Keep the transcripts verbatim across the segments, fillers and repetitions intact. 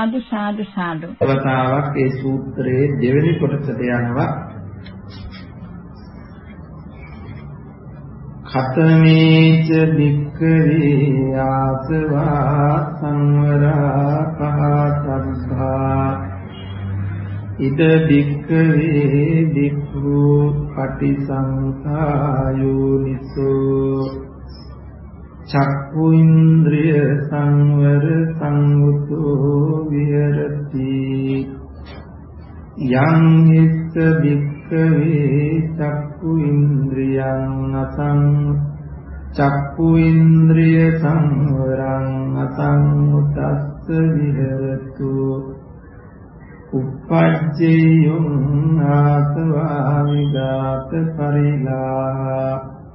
සාදු සාදු සාදු. අවතාවක් ඒ සූත්‍රයේ දෙවෙනි කොටසට යනවා. ඛතමේච වික්ඛවේ ආසවා සංවරා පහතබ්බා ඉද වික්ඛවේ වික්ඛු පටිසංඛායෝනිසෝ චක්ඛු ඉන්ද්‍රිය සංවර සංවුතෝ විහෙරති යං හිස්ස වික්ඛවේ චක්ඛු ඉන්ද්‍රියං අසං චක්ඛු ඉන්ද්‍රිය සංවරං අසංමුතස්ස විහෙරතු uppajjeyum ආසවා විගත පරිලා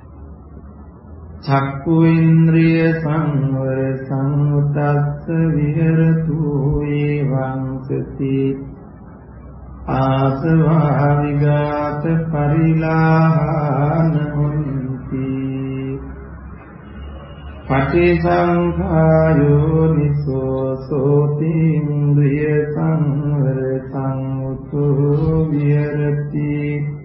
චක්ඛු ඉන්ද්‍රිය සංවර සංවුතස්ස විහෙරතු එවං සති ආසවා විගත පරිලාහන හොන්ති පටිසංඛායෝ නිසෝ සෝති ඉන්ද්‍රිය සංවර සංවුතෝ විහෙරති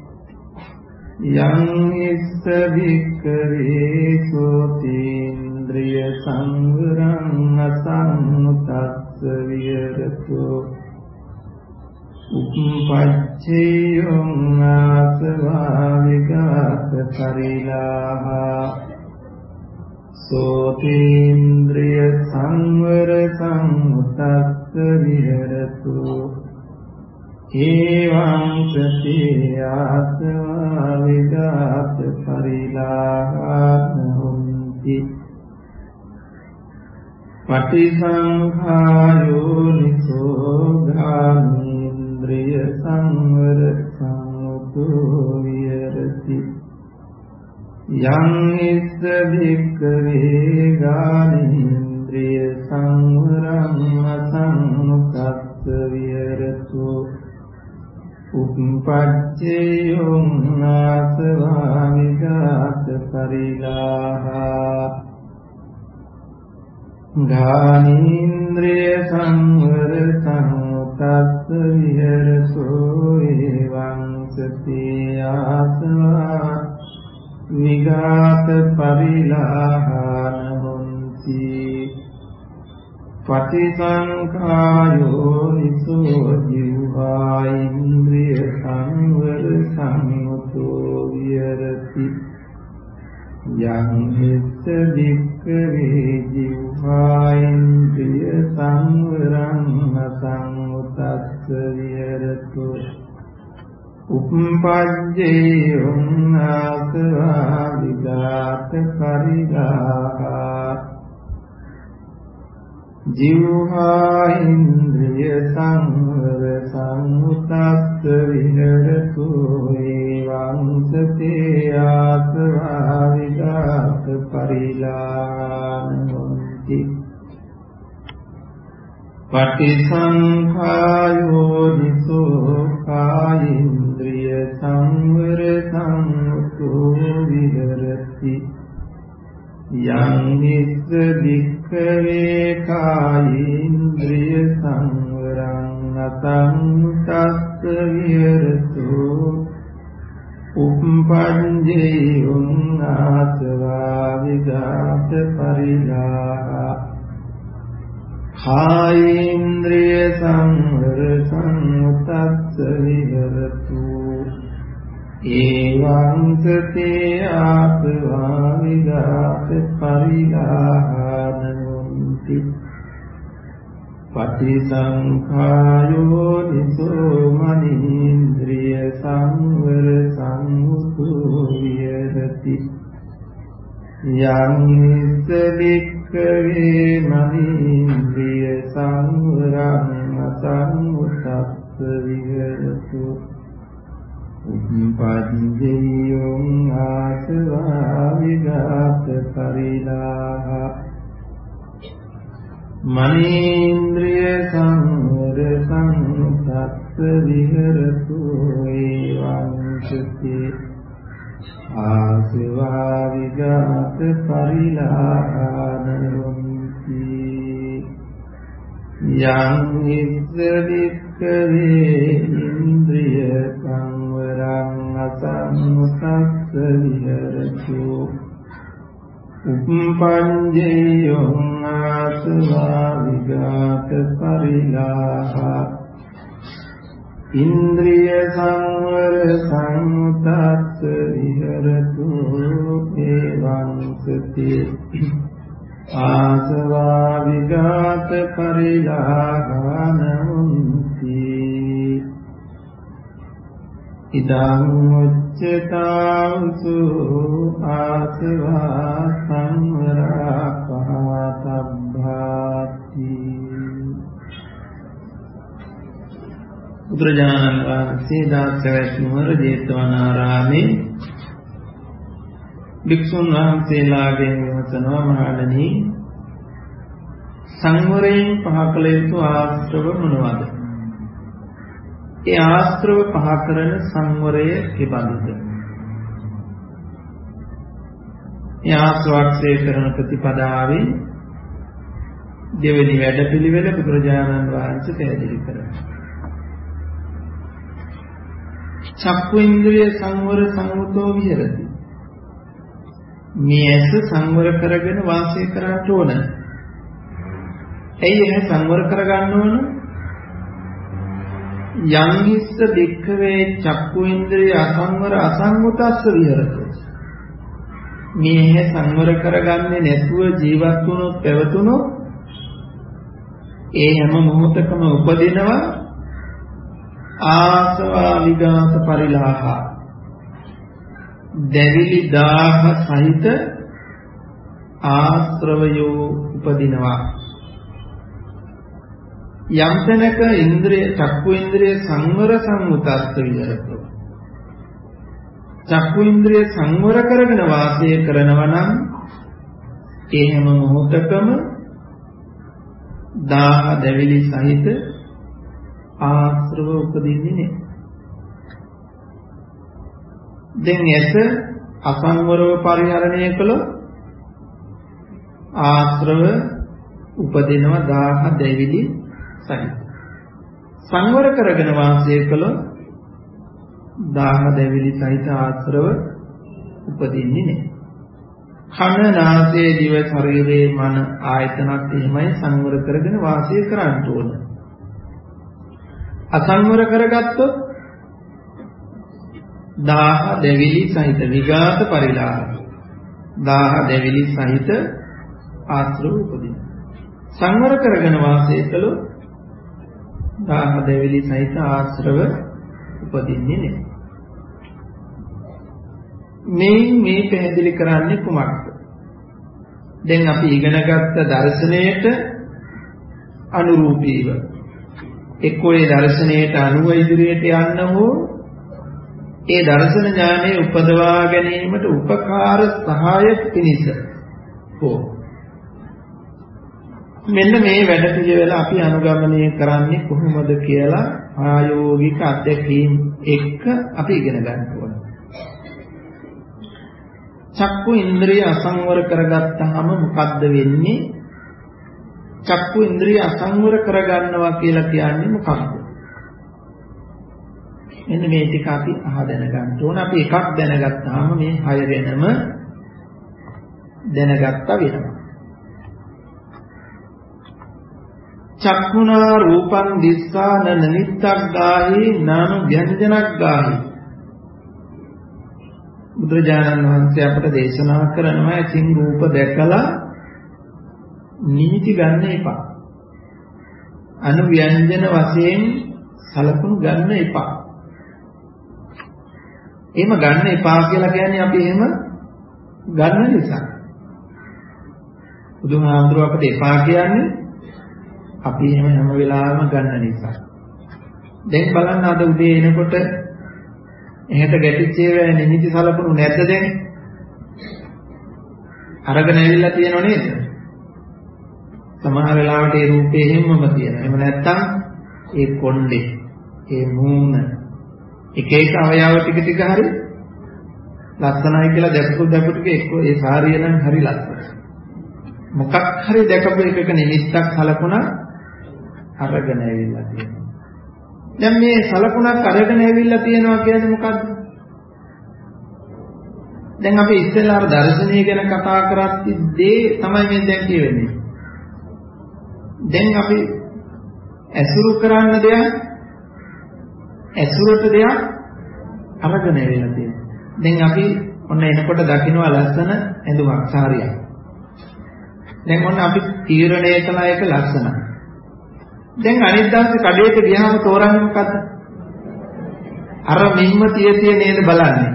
යං ඉස්ස වික්ඛවේ සෝති ඉන්ද්‍රිය සංවරං අසංමුතස්ස විහෙරතු uppajjeyum ආසවා විගත පරිලාහා සෝතේන්ද්‍රිය සංවර සංමුතස්ස විහෙරතු එවං සති ආසවා විගත පරිලාහාන හොන්ති පටිසංඛායෝ නිසෝ ගාමීන්ද්‍රිය සංවර සංවුතෝ විහෙරති යං ඉස්ස වික්ඛවේ ගාමීන්ද්‍රිය සංවරං අසංමුතස්ස විහෙරතු uppajjeyum ආසවා විගත පරිලාහා ගාමීන්ද්‍රිය සංවර සංවුතස්ස විහෙරතු එවං සති ආසවා විගත පරිලාහන හොන්ති පටිසංඛායෝ නිසෝ ජීවා ඉන්ද්‍රිය සංවර සංවුතෝ විහෙරති යං හිස්ස වික්ඛවේ ජීවා ඉන්ද්‍රිය සංවරං අසංවුතස්ස විහෙරතු uppajjeyum ආසවා විගත පරිලාහා ජීවා ඉන්ද්‍රිය සංවර සංවුතස්ස විහෙරතු එවං සති ආසවා විගත පරිලාහාන හොන්ති පටිසංඛායෝ නිසෝ කායේන්ද්‍රිය සංවර සංවුතෝ විහෙරති යං හිස්ස වික්ඛවේ කායේන්ද්‍රිය සංවරං අසංමුතස්ස විහෙරතු uppajjeyum ආසවා විගත පරිලාහා කායේන්ද්‍රිය සංවර සංවුතස්ස විහෙරතු එවං සති ආසවා විගත පරිලාහාන හොන්ති පටිසංඛායෝ නිසෝ මනීන්ද්‍රිය සංවර සංවුතෝ විහෙරති යං ඉස්ස වික්ඛවේ මනීන්ද්‍රිය සංවරං අසංවුතස්ස විහෙරතු uppajjeyum ආසවා විගත පරිලාහා මනීන්ද්‍රිය සංවර සංවුතස්ස විහෙරතු එවං සති ආසවා විගත පරිලාහාන හොන්ති යං ඉස්සදික්කවේ ඉන්ද්‍රිය සංවරං අසංසස්ස විහෙරතු උප්පංජේයං ආසවා විගත පරිලාහ ඉන්ද්‍රිය සංවර සංතස්ස විහෙරතු එවං සති ආසවා විගත පරිලාහානමුන්ති ඉදං උච්චතාවසු ආසවා සංවරා පහතබ්බාති. බුදුරජාණන් වහන්සේ දාසවැත් නුවර ජේතවනාරාමේ භික්ෂුන් වහන්සේලාගෙන් විමසනවා, මහණෙනි සංවරයෙන් පහ කළ යුතු ආශ්‍රව මොනවාද? ඒ ආශ්‍රව පහ කරන සංවරය කෙබඳුද? ඒ ආශ්‍රවක්ෂය කරන ප්‍රතිපදාවෙන් දෙවෙනි වැඩපිළිවෙල බුදුරජාණන් වහන්සේ පැහැදිලි කරනවා. චක්කු ඉන්ද්‍රිය සංවර සංවතෝ විහෙරති. මේ ඇස සංවර කරගෙන වාසය කරන්න ඕන. ඇයි ඇහැ සංවර කරගන්න ඕන? යං හිස්ස දික්ඛවේ චක්කු ඉන්ද්‍රිය අසංවර අසංවතස්ස විහෙරති. මේ ඇහැ සංවර කරගන්නේ නැතුව ජීවත් වුණොත් පැවතුනොත් ඒ හැම මොහොතකම උපදිනවා ආසවා විගත පරිලාහ, දැවිලි දාහ සහිත ආශ්‍රවයෝ උපදිනවා. යම් තැනක ඉන්ද්‍රිය චක්කු ඉන්ද්‍රිය සංවර සංවතස්ස විහෙරති. චක්කු ඉන්ද්‍රිය සංවර කරගෙන වාසය කරනවා නම් ඒ හැම මොහොතකම දාහ දැවිලි සහිත ආශ්‍රව උපදින්නේ නැහැ. දැන් ඇස අසංවරව පරිහරණය කළොත් ආශ්‍රව උපදිනවා දාහ දැවිලි සහිත. සංවර කරගෙන වාසය කළොත් දාහ දැවිලි සහිත ආශ්‍රව උපදින්නේ නැහැ. කන නාසය දිව ශරීරයේ මන ආයතනත් එහෙමයි සංවර කරගෙන වාසය කරන්න ඕන. අසංවර කරගත්තොත් දාහ දෙවිලි සහිත විගත පරිලාහ, දාහ දෙවිලි සහිත ආශ්‍රව උපදින. සංවර කරගෙන වාසය කළොත් දාහ දෙවිලි සහිත ආශ්‍රව උපදින්නේ නැහැ. මේ මේ පැහැදිලි කරන්නේ කුමක්ද? දැන් අපි ඉගෙනගත්ත දර්ශනයට අනුරූපීව එක්කෝ ඒ දර්ශනයට අනුව ඉදිරියට යන්න හෝ ඒ දර්ශන ඥානය උපදවා ගැනීමට උපකාර සහාය පිණිස හෝ මෙන්න මේ වැඩ පිළිවෙල අපි අනුගමනය කරන්නේ කොහොමද කියලා ආයෝගික අධ්‍යක්ීම් එක්ක අපි ඉගෙන ගන්න ඕන. චක්කු ඉන්ද්‍රිය අසංවර කරගත්තාම මොකද්ද වෙන්නේ? චක්කු ඉන්ද්‍රිය අසංවර කරගන්නවා කියලා කියන්නේ මොකක්ද? මෙන්න මේ ටික අපි අහ දැනගන්න ඕන. අපි එකක් දැනගත්තාම මේ හය වෙනම දැනගත්තා වෙනවා. චක්කුණා රූපං දිස්සාන නිමිත්තක් ගාහි නානු ව්‍යංජනක් ගාහි. බුදුරජාණන් වහන්සේ අපට දේශනා කරනවා ඇසින් රූප දැකලා නිමිති ගන්න එපා. අනු ව්‍යංජන වශයෙන් සලකුණු ගන්න එපා. එහෙම ගන්න එපා කියලා කියන්නේ අපි එහෙම ගන්න නිසා. බුදුහාමුදුරුව අපට එපා කියන්නේ අපි එහෙම හැම වෙලාවෙම ගන්න නිසා. දැන් බලන්න අද උදේ එනකොට එහෙට ගැටිච්ච ඒවා නිමිති සලකුණු නැද්ද දැන්? අරගෙන ඇවිල්ලා තියෙනව නේද? සමහර වෙලාවට ඒ රූපේ හැමම තියෙනවා. එහෙම නැත්තම් ඒ කොණ්ඩේ, ඒ මූණ, එක එක අවයව ටික ටික හරි ලස්සනයි කියලා දැක්කු දැක්කු ටික එක්ක ඒ සාරිය නම් හරි ලස්සනයි. මොකක් හරි දැකපු එකක නිමිත්තක් සලකුණා අරගෙන ඇවිල්ලා තියෙනවා. දැන් මේ සලකුණක් අරගෙන ඇවිල්ලා තියෙනවා කියන්නේ මොකද්ද? දැන් අපි ඉස්සෙල්ලා අර දර්ශනීය ගැන කතා කරද්දී තමයි මේ දැන් කියවෙන්නේ. දැන් අපි ඇසුරු කරන්න දෙයක් ඇසුරට දෙයක් අරගෙන ඇවිල්ලා තියෙනවා. දැන් අපි ඔන්න එනකොට දකින්නවා ලස්සන ඇඳුමක් සාරියක්. දැන් ඔන්න අපි තීරණය කළා එක ලස්සනයි. දැන් අනිත් දවසේ කඩේට ගියාම තෝරන්නේ මොකද්ද? අර මිම්ම තිය තිය නේද බලන්නේ.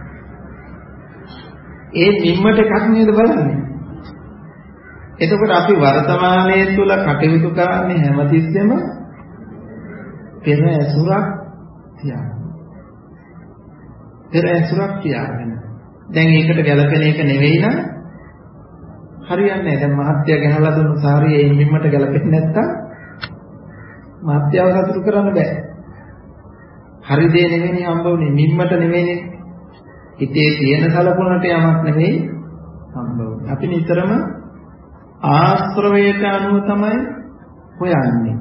ඒ මිම්මට එකක් නේද බලන්නේ. එතකොට අපි වර්තමානයේ තුල කටයුතු කරන්නේ හැමතිස්සෙම පෙර ඇසුරක් තියාගෙන. පෙර ඇසුරක් තියාගෙන. දැන් ඒකට ගැළපෙන එක නෙවෙයි නම් හරියන්නේ නැහැ. දැන් මහත්ය ගහලා දුන්නු සාරියේ ඒ මිම්මට ගැළපෙන්නේ නැත්තම් මහත්යව සතුටු කරන්න බෑ. හරි දේ නෙවෙයි හම්බ වුනේ මිම්මට නෙවෙයිනේ. හිතේ තියෙන සලකුණට යමක් නෙවෙයි හම්බ වුනේ. අපි නිතරම ආශ්‍රවයට අනුව තමයි හොයන්නේ.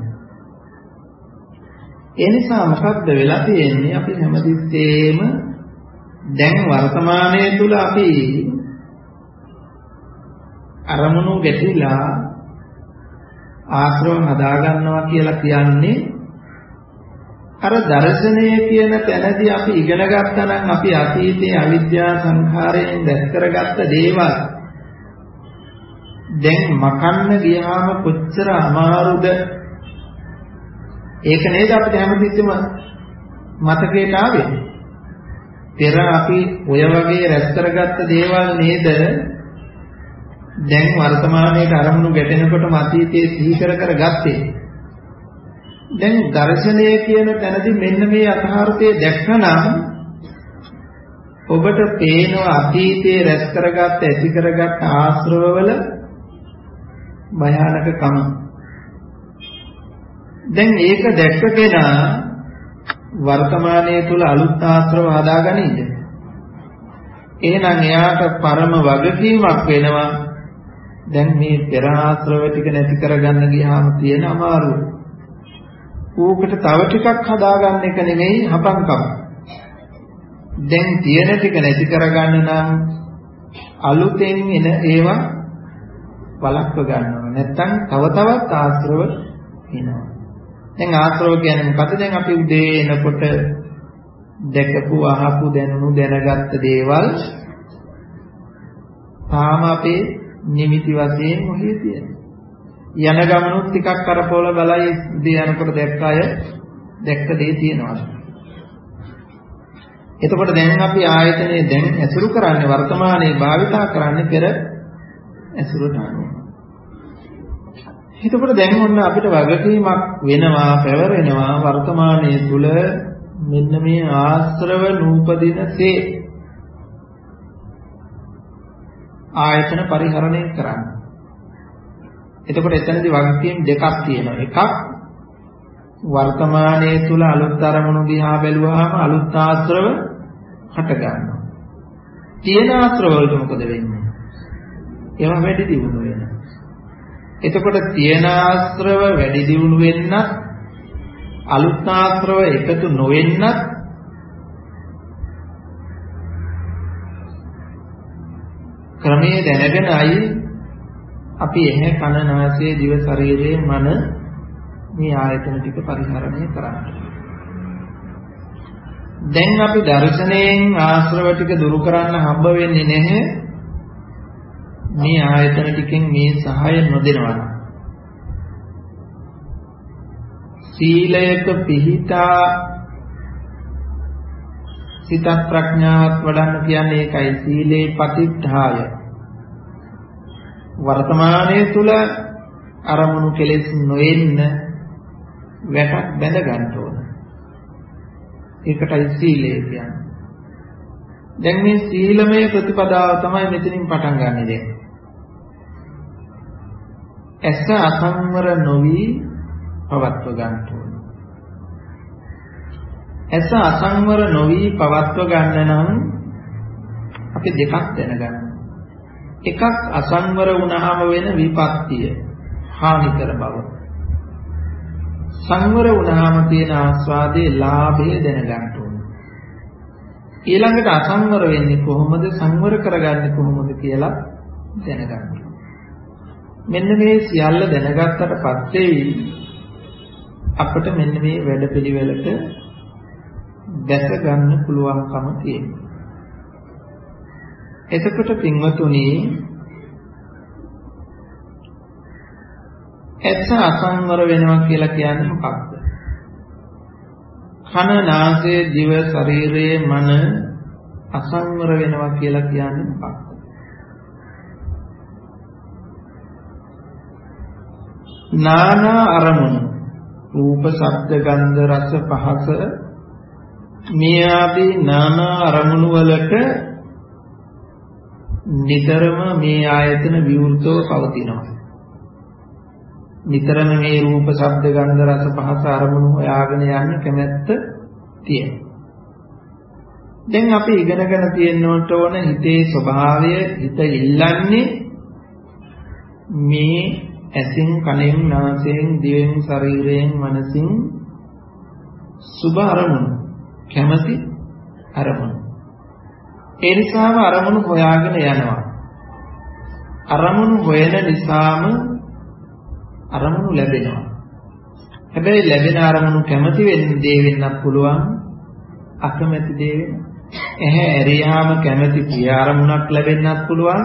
ඒ නිසා මොකක්ද වෙලා තියෙන්නේ? අපි හැමතිස්සෙම දැන් වර්තමානයේ තුල අපි අරමුණු ගැටිලා ආශ්‍රව හදා ගන්නවා කියලා කියන්නේ අර දර්ශනය කියන තැනදී අපි ඉගෙන ගත්තා නම් අපි අතීතයේ අවිද්‍යා සංඛාරයෙන් දැස් කරගත්ත දේවල් දැන් මකන්න ගියාම කොච්චර අමාරුද ඒක නේද අපිට හැමතිස්සෙම මතකයට ආවේ. පෙර අපි ඔය වගේ රැස් කරගත්ත දේවල් නේද දැන් වර්තමානයේ අරමුණු ගැටෙනකොට අතීතයේ සිහි කර කර ගත්තේ. දැන් දර්ශනය කියන තැනදී මෙන්න මේ අර්ථය දැක්කනම් ඔබට පේනවා අතීතයේ රැස් කරගත්ත ඇති කරගත්ත ආශ්‍රවවල භයානකකම. දැන් ඒක දැක්ක කෙනා වර්තමානයේ තුල අලුත් ආශ්‍රව හදාගන්නේද? එහෙනම් එයාට පරම වගකීමක් වෙනවා. දැන් මේ පෙර ආශ්‍රව ටික නැති කරගන්න ගියාම තියෙන අමාරුව. ඌකට තව ටිකක් හදාගන්න එක නෙමෙයි හපංකම. දැන් තියෙන ටික නැති කරගන්න නම් අලුතෙන් එන ඒවා වළක්ව ගන්නවා. නැත්තම් තව තවත් ආශ්‍රව එනවා. දැන් ආශ්‍රව කියන්නේ මොකද? දැන් අපි උදේ එනකොට දැකපු අහපු දැනුණු දැනගත්ත දේවල් තාම අපේ නිමිති වශයෙන් මොහේ තියෙනවා. යන ගමනුත් ටිකක් කරපොල බලයි උදේ යනකොට දැක්ක අය දැක්ක දේ තියෙනවා. එතකොට දැන් අපි ආයතනයේ දැන් ඇසුරු කරන්නේ වර්තමානයේ භාවිතා කරන්නේ පෙර ඇසුරට අනුව. එතකොට දැන් ඔන්න අපිට වගකීමක් වෙනවා පැවරෙනවා වර්තමානයේ තුල මෙන්න මේ ආශ්‍රව නූපදිනසේ ආයතන පරිහරණය කරන්න. එතකොට එතනදී වගකීම් දෙකක් තියෙනවා. එකක් වර්තමානයේ තුල අලුත් අරමුණු දිහා බැලුවාම අලුත් ආශ්‍රව හට ගන්නවා. තියෙන ආශ්‍රව වලට මොකද වෙන්නේ? ඒවා වැඩි දියුණු වෙනවා. එතකොට තියෙන ආශ්‍රව වැඩි දියුණු වෙන්නත් අලුත් ආශ්‍රව එකතු නොවෙන්නත් ක්‍රමයේ දැනගෙනයි අපි එහේ කන නාසය දිව ශරීරයේ මන මේ ආයතන ටික පරිහරණය කරන්නේ. දැන් අපි දර්ශනයෙන් ආශ්‍රව ටික දුරු කරන්න හම්බ වෙන්නේ නැහැ. මේ ආයතන ටිකෙන් මේ සහාය නොදෙනවා. සීලයක පිහිටා සිත ප්‍රඥාවත් වඩන්න කියන්නේ ඒකයි. සීලේ පතිත්ථාය. වර්තමානයේ තුල අරමුණු කෙලෙස් නොෙන්න වැටක් බැඳ ගන්න ඕන. ඒකටයි සීලය කියන්නේ. දැන් මේ සීලමය ප්‍රතිපදාව තමයි මෙතනින් පටන් ගන්නෙ දැන්. ඇස අසංවර නොවි පවත්ව ගන්න ඕන. ඇස අසංවර නොවි පවත්ව ගන්න නම් අපි දෙකක් දැනගන්න. එකක් අසංවර වුණාම වෙන විපත්තිය හානි කර බව. සංවර වුණාම තියෙන ආස්වාදයේ ලාභය දැනගන්න ඕනේ. ඊළඟට අසංවර වෙන්නේ කොහොමද, සංවර කරගන්නේ කොහොමද කියලා දැනගන්න ඕනේ. මෙන්න මේ සියල්ල දැනගත්තට පස්සේ අපිට මෙන්න මේ වැඩපිළිවෙලට දැස ගන්න පුළුවන්කම තියෙනවා. එතකොට පින්වතුනි, ඇස අසංවර වෙනවා කියලා කියන්නේ මොකක්ද? කන, නාසය, දිව, ශරීරයේ මන අසංවර වෙනවා කියලා කියන්නේ මොකක්ද? නානා අරමුණු, රූප, ශබ්ද, ගන්ධ, රස, පහස මේ ආදී නානා අරමුණු වලට නිතරම මේ ආයතන විවෘතව පවතිනවා. නිතරම මේ රූප, ශබ්ද, ගන්ධ, රස, පහස අරමුණු හොයාගෙන යන්න කැමැත්ත තියෙනවා. දැන් අපි ඉගෙනගෙන තියෙන්නට ඕන හිතේ ස්වභාවය. හිත ඉල්ලන්නේ මේ ඇසින්, කනෙන්, නාසයෙන්, දිවෙන්, ශරීරයෙන්, මනසින් සුභ අරමුණු, කැමැති අරමුණු. ඒ නිසාම අරමුණු හොයාගෙන යනවා. අරමුණු හොයන නිසාම අරමුණු ලැබෙනවා. හැබැයි ලැබෙන අරමුණු කැමති වෙන්න දේ වෙන්නත් පුළුවන්, අකමැති දේ වෙන්න. එහේ ඇරියාම කැමති ප්‍රිය අරමුණක් ලැබෙන්නත් පුළුවන්,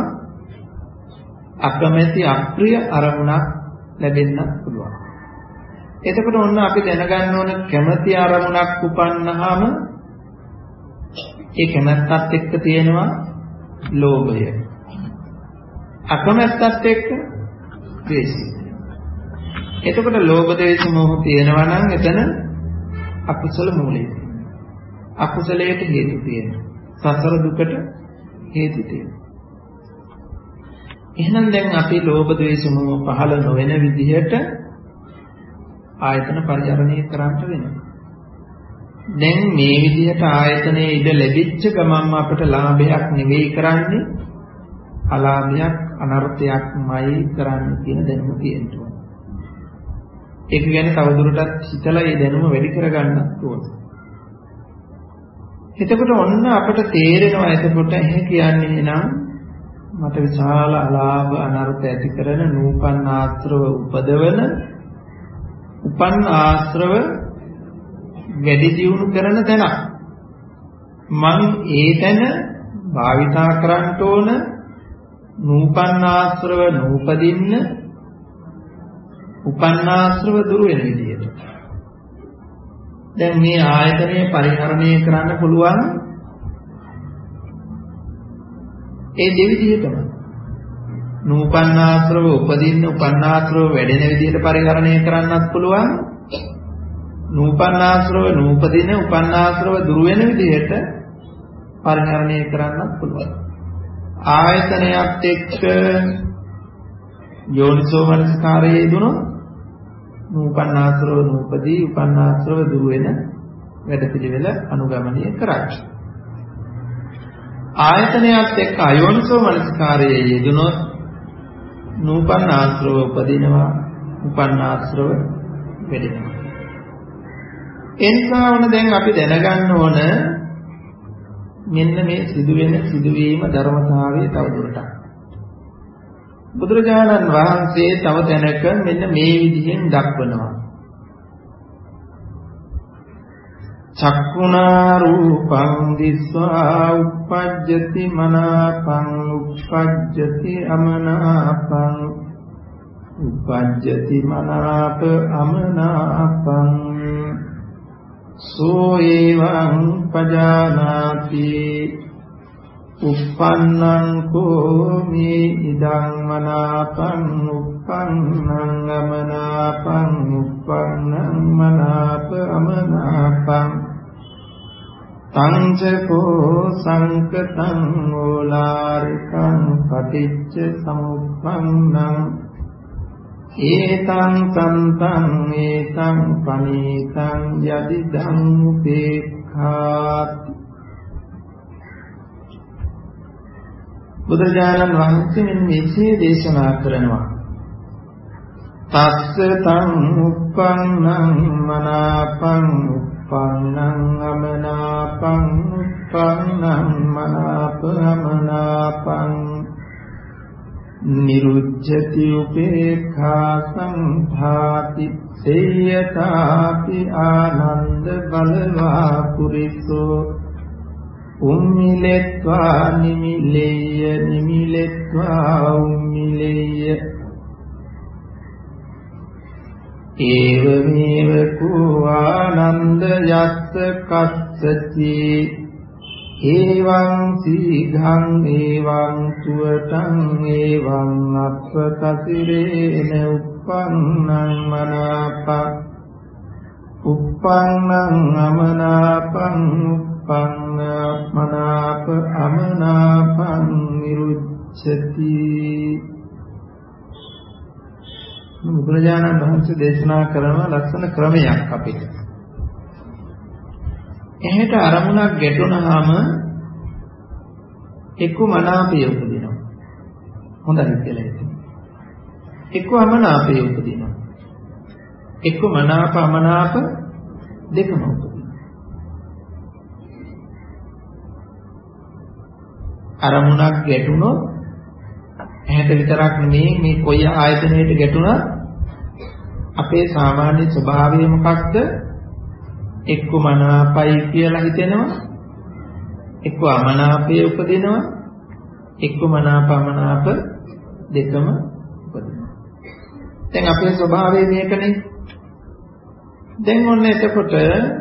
අකමැති අප්‍රිය අරමුණක් ලැබෙන්නත් පුළුවන්. එතකොට ඔන්න අපි දැනගන්න ඕන කැමති අරමුණක් උපන්නාම ඒ කැමැත්තත් එක්ක තියෙනවා ලෝභය. අකමැත්තත් එක්ක ද්වේෂය. එතකොට ලෝභ, ද්වේෂ, මෝහ තියෙනවා නම් එතන අකුසල මූලය. අකුසලයට හේතු තියෙනවා. සසර දුකට හේතු තියෙනවා. එහෙනම් දැන් අපි ලෝභ, ද්වේෂ, මෝහ පහළ නොවන විදිහට ආයතන පරිහරණය කරන්න වෙනවා. දැන් මේ විදිහට ආයතනයේ ඉඳ ලැබිච්ච ගමන්ම අපට ලාභයක් නෙවෙයි කරන්නේ, අලාභයක්, අනර්ථයක්මයි කරන්නේ කියන දැනුම තියෙනවා. ඒක ගැන තවදුරටත් හිතලා ඒ දැනුම වැඩි කරගන්නත් ඕනේ. එතකොට ඔන්න අපට තේරෙනවා එතකොට එහෙ කියන්නේ නම් මට විශාල අලාභ අනර්ථ ඇති කරන නූපන් ආශ්‍රව උපදවන උපන් ආශ්‍රව වැඩි දියුණු කරන තැන මං ඒ තැන භාවිතා කරන්න ඕන නූපන් ආශ්‍රව නූපදින්න උපන් ආශ්‍රව දුර වෙන විදියට. දැන් මේ ආයතනය පරිහරණය කරන්න පුළුවන් ඒ දෙවිදිහටම. නූපන් ආශ්‍රව උපදින්න උපන් ආශ්‍රව වැඩෙන විදියට පරිහරණය කරන්නත් පුළුවන්. නූපන් ආශ්‍රව නූපදින උපන් ආශ්‍රව දුර වෙන විදියට පරිහරණය කරන්නත් පුළුවන්. ආයතනයත් එක්ක යෝනිසෝ මනස්කාරයේ යෙදුණොත් නූපන් ආශ්‍රව නූපදී උපන් ආශ්‍රව දුර වෙන වැඩපිළිවෙල අනුගමනය කරයි. ආයතනයත් එක්ක අයෝනිසෝ මනස්කාරයේ යෙදුණොත් නූපන් ආශ්‍රව උපදිනවා උපන් ආශ්‍රව වැඩෙනවා. එනිසා වුණ දැන් අපි දැනගන්න ඕන මෙන්න මේ සිදුවෙන සිදුවීම ධර්මතාවයේ තවදුරටත් බුදුරජාණන් වහන්සේ තව තැනක මෙන්න මේ විදිහෙන් දක්වනවා. චක්ඛුනා රූපං දිස්වා උප්පජ්ජති මනාපං උප්පජ්ජති අමනාපං උප්පජ්ජති මනාප අමනාපං සෝ එවං පජානාති uppannං කෝමි ඉදං මනාපං uppannං අමනාපං uppannං මනාප අමනාපං තංචකෝ සංකතං ඕලාරිකං පටිච්ච සමුප්පන්නං ඒතං සන්තං ඒතං පනීතං යදිදං උපේක්ඛාති. බුදුරජාණන් වහන්සේ මෙසේ දේශනා කරනවා. තස්ස තං උප්පන්නං මනාපං උප්පන්නං අමනාපං උප්පන්නං මනාප අමනාපං නිරුච්ඡති උපේක්ඛා සංඝාති සේයතාපි ආනන්ද බලවා පුරිසෝ උම්මිලෙත්වා නිමිලෙය්‍ය නිමිලෙත්වා උම්මිලෙය්‍ය ඒවමේව කෝ ආනන්ද යස්ස කස්සති ඒවං සීඝං ඒවං සුවතං ඒවං අප්පකසිරේන උප්පන්නං මනාපං උප්පන්නං අමනාපං උප්පන්න මනාප අමනාපං නිරුච්ඡති. බුදුරජාණන් වහන්සේ දේශනා කරන ලක්ෂණ ක්‍රමයක් අපිට. එහෙට අරමුණක් ගැටුණාම එක්ක මනාපය උපදිනවා. හොඳයි කියලා හිතන්න. එක්ක අමනාපය උපදිනවා. එක්ක මනාප අමනාප දෙකම උපදිනවා. අරමුණක් ගැටුණොත් එහෙට විතරක් නෙමෙයි මේ කොයි ආයතනයකට ගැටුණත් අපේ සාමාන්‍ය ස්වභාවය මොකක්ද? එක්ක මනාපයි කියලා හිතෙනවා, එක්ක අමනාපය උපදිනවා, එක්ක මනාප අමනාප දෙකම උපදිනවා. දැන් අපේ ස්වභාවය මේකනේ. දැන් ඔන්න එතකොට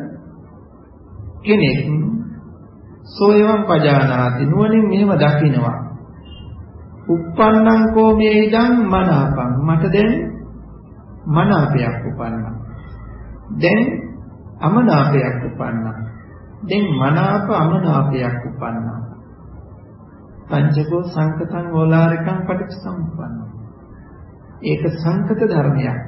කෙනෙක් සෝයවම් පජානාති නුවණින් මේව දකිනවා. උප්පන්නං කෝ මේ ඉදං මනාපං මට දැන් මනාපයක් උපන්නා. දැන් අමනාපයක් උපන්නා. දැන් මනාප අමනාපයක් උපන්නා. පංචකෝ සංකතං ඕලාරිකං පටිච්චසමුප්පන්නං. ඒක සංකත ධර්මයක්.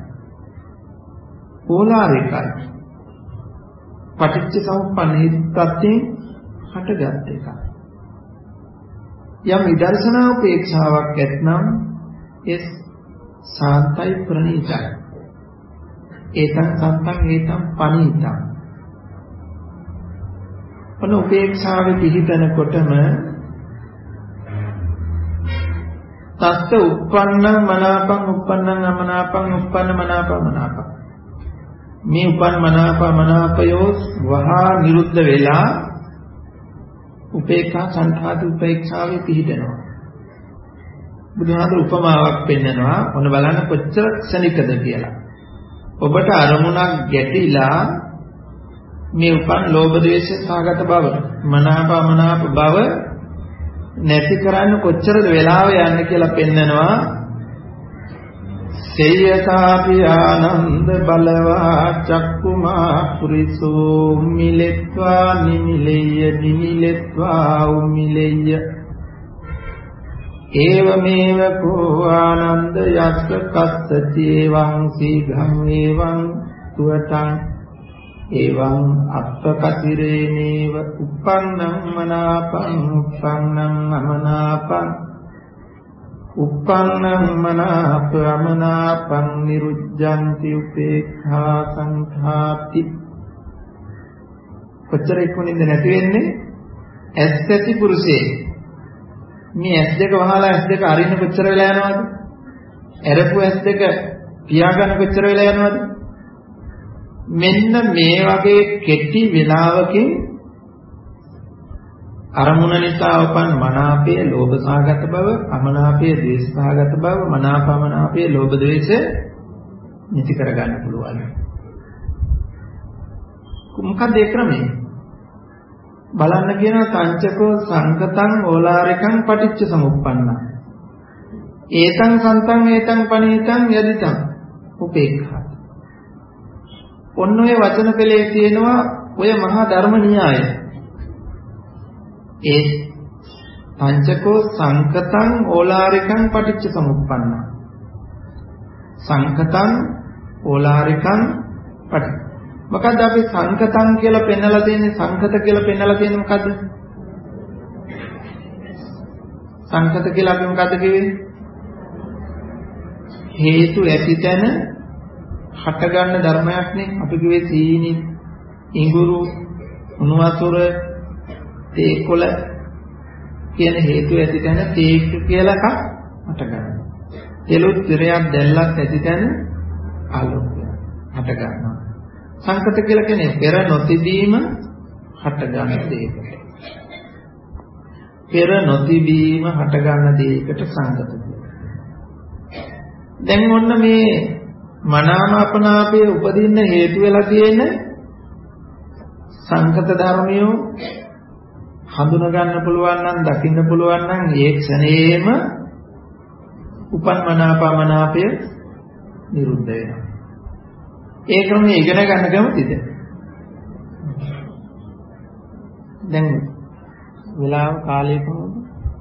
ඕලාරිකයි. පටිච්චසමුප්පන්න හිතයෙන් හටගත් එකක්. යම් විදර්ශනා උපේක්ෂාවක් ඇතනම් ඒ සාන්තයි ප්‍රණීතයි. ඒතං සත්තං ඒතං පනීතං. ඔන්න උපේක්ෂාවේ පිහිටනකොටම තස්ස උප්පන්නං මනාපං උප්පන්නං අමනාපං උප්පන්න මනාප මනාපං. මේ උපන් මනාප මනාපයෝ වහා නිරුද්ධ වෙලා උපේක්ඛා සංඛාත උපේක්ෂාවේ පිහිටනවා. බුදුහාමුදුර උපමාවක් පෙන්නනවා. ඔන්න බලන්න කොච්චර ක්ෂණිකද කියලා. ඔබට අරමුණක් ගැටිලා මේ උපන් ලෝභ ද්වේෂ සහගත බව මනාප අමනාප බව නැති කරන්න කොච්චරද වෙලාව යන්නේ කියලා පෙන්නනවා. සේයතාපි ආනන්ද බලවා චක්කුමා පුරිසෝ මිලෙත්වා නිමිලෙය්‍ය නිමිලෙත්වා උමිලෙය්‍ය ඒවමේව කෝ ආනන්ද යස්ස කස්සති එවං සීඝං එවං සුවතං එවං අප්පකසිරේනේව උප්පන්නං මනාපං උප්පන්නං අමනාපං උප්පන්නං මනාප අමනාපං නිරුද්ධಂತಿ උපේක්ඛා සංඛාති. කොච්චර ඉක්මනින්ද නැති වෙන්නේ? ඇස් ඇති පුරුෂේ මේ ඇස් දෙක වහලා ඇස් දෙක අරින්න කොච්චර වෙලා යනවද? ඇරපු ඇස් දෙක පියාගන්න කොච්චර වෙලා යනවද? මෙන්න මේ වගේ කෙටි වේලාවකින් අරමුණ නිසා උපන් මනාපයේ ලෝභ සහගත බව, අමනාපයේ ද්වේෂ සහගත බව, මනාපමනාපයේ ලෝභ ද්වේෂ නිති කර ගන්න පුළුවන්. මොකක්ද ඒ ක්‍රමය? බලන්න කියනවා සංචකෝ සංකතං ඕලාරිකං පටිච්ච සමුප්පන්නං. ඒතං සන්තං ඒතං පනීතං යදිතං උපේක්ඛා. ඔන්න ඔය වචන පෙළේ තියෙනවා ඔය මහා ධර්ම න්‍යාය. ඒ පංචකෝ සංකතං ඕලාරිකං පටිච්ච සමුප්පන්නං. සංකතං ඕලාරිකං පටිච්ච. මොකද්ද අපි සංකතං කියලා පෙන්නලා තියෙන්නේ? සංකත කියලා පෙන්නලා තියෙන්නේ මොකද්ද? සංකත කියලා අපි මොකද්ද කිව්වේ? හේතු ඇති තැන හටගන්න ධර්මයක් නේ. අපි කිව්වේ සීනි, ඉඟුරු, උණු වතුර, තේකොළ කියන හේතු ඇති තැන තේක කියලා එකක් හටගන්නවා. තෙලුත් තිරයක් දැල්ලක් ඇති තැන ආලෝකය හටගන්නවා. සංකත කියලා කියන්නේ පෙර නොතිබීම හටගන්න දෙයකට. පෙර නොතිබීම හටගන්න දෙයකට සංකත කියනවා. දැන් ඔන්න මේ මනාමාපනාපයේ උපදින්න හේතු වෙලා තියෙන සංකත ධර්මියෝ හඳුනා ගන්න පුළුවන් නම් දකින්න පුළුවන් නම් ඒ ක්ෂණයේම උපන් මනාපමනාපය නිරුද්ධ වෙනවා. ඒ ක්‍රමයේ ඉගෙන ගන්න කැමතිද? දැන් වෙලාව කාලය කොහොමද?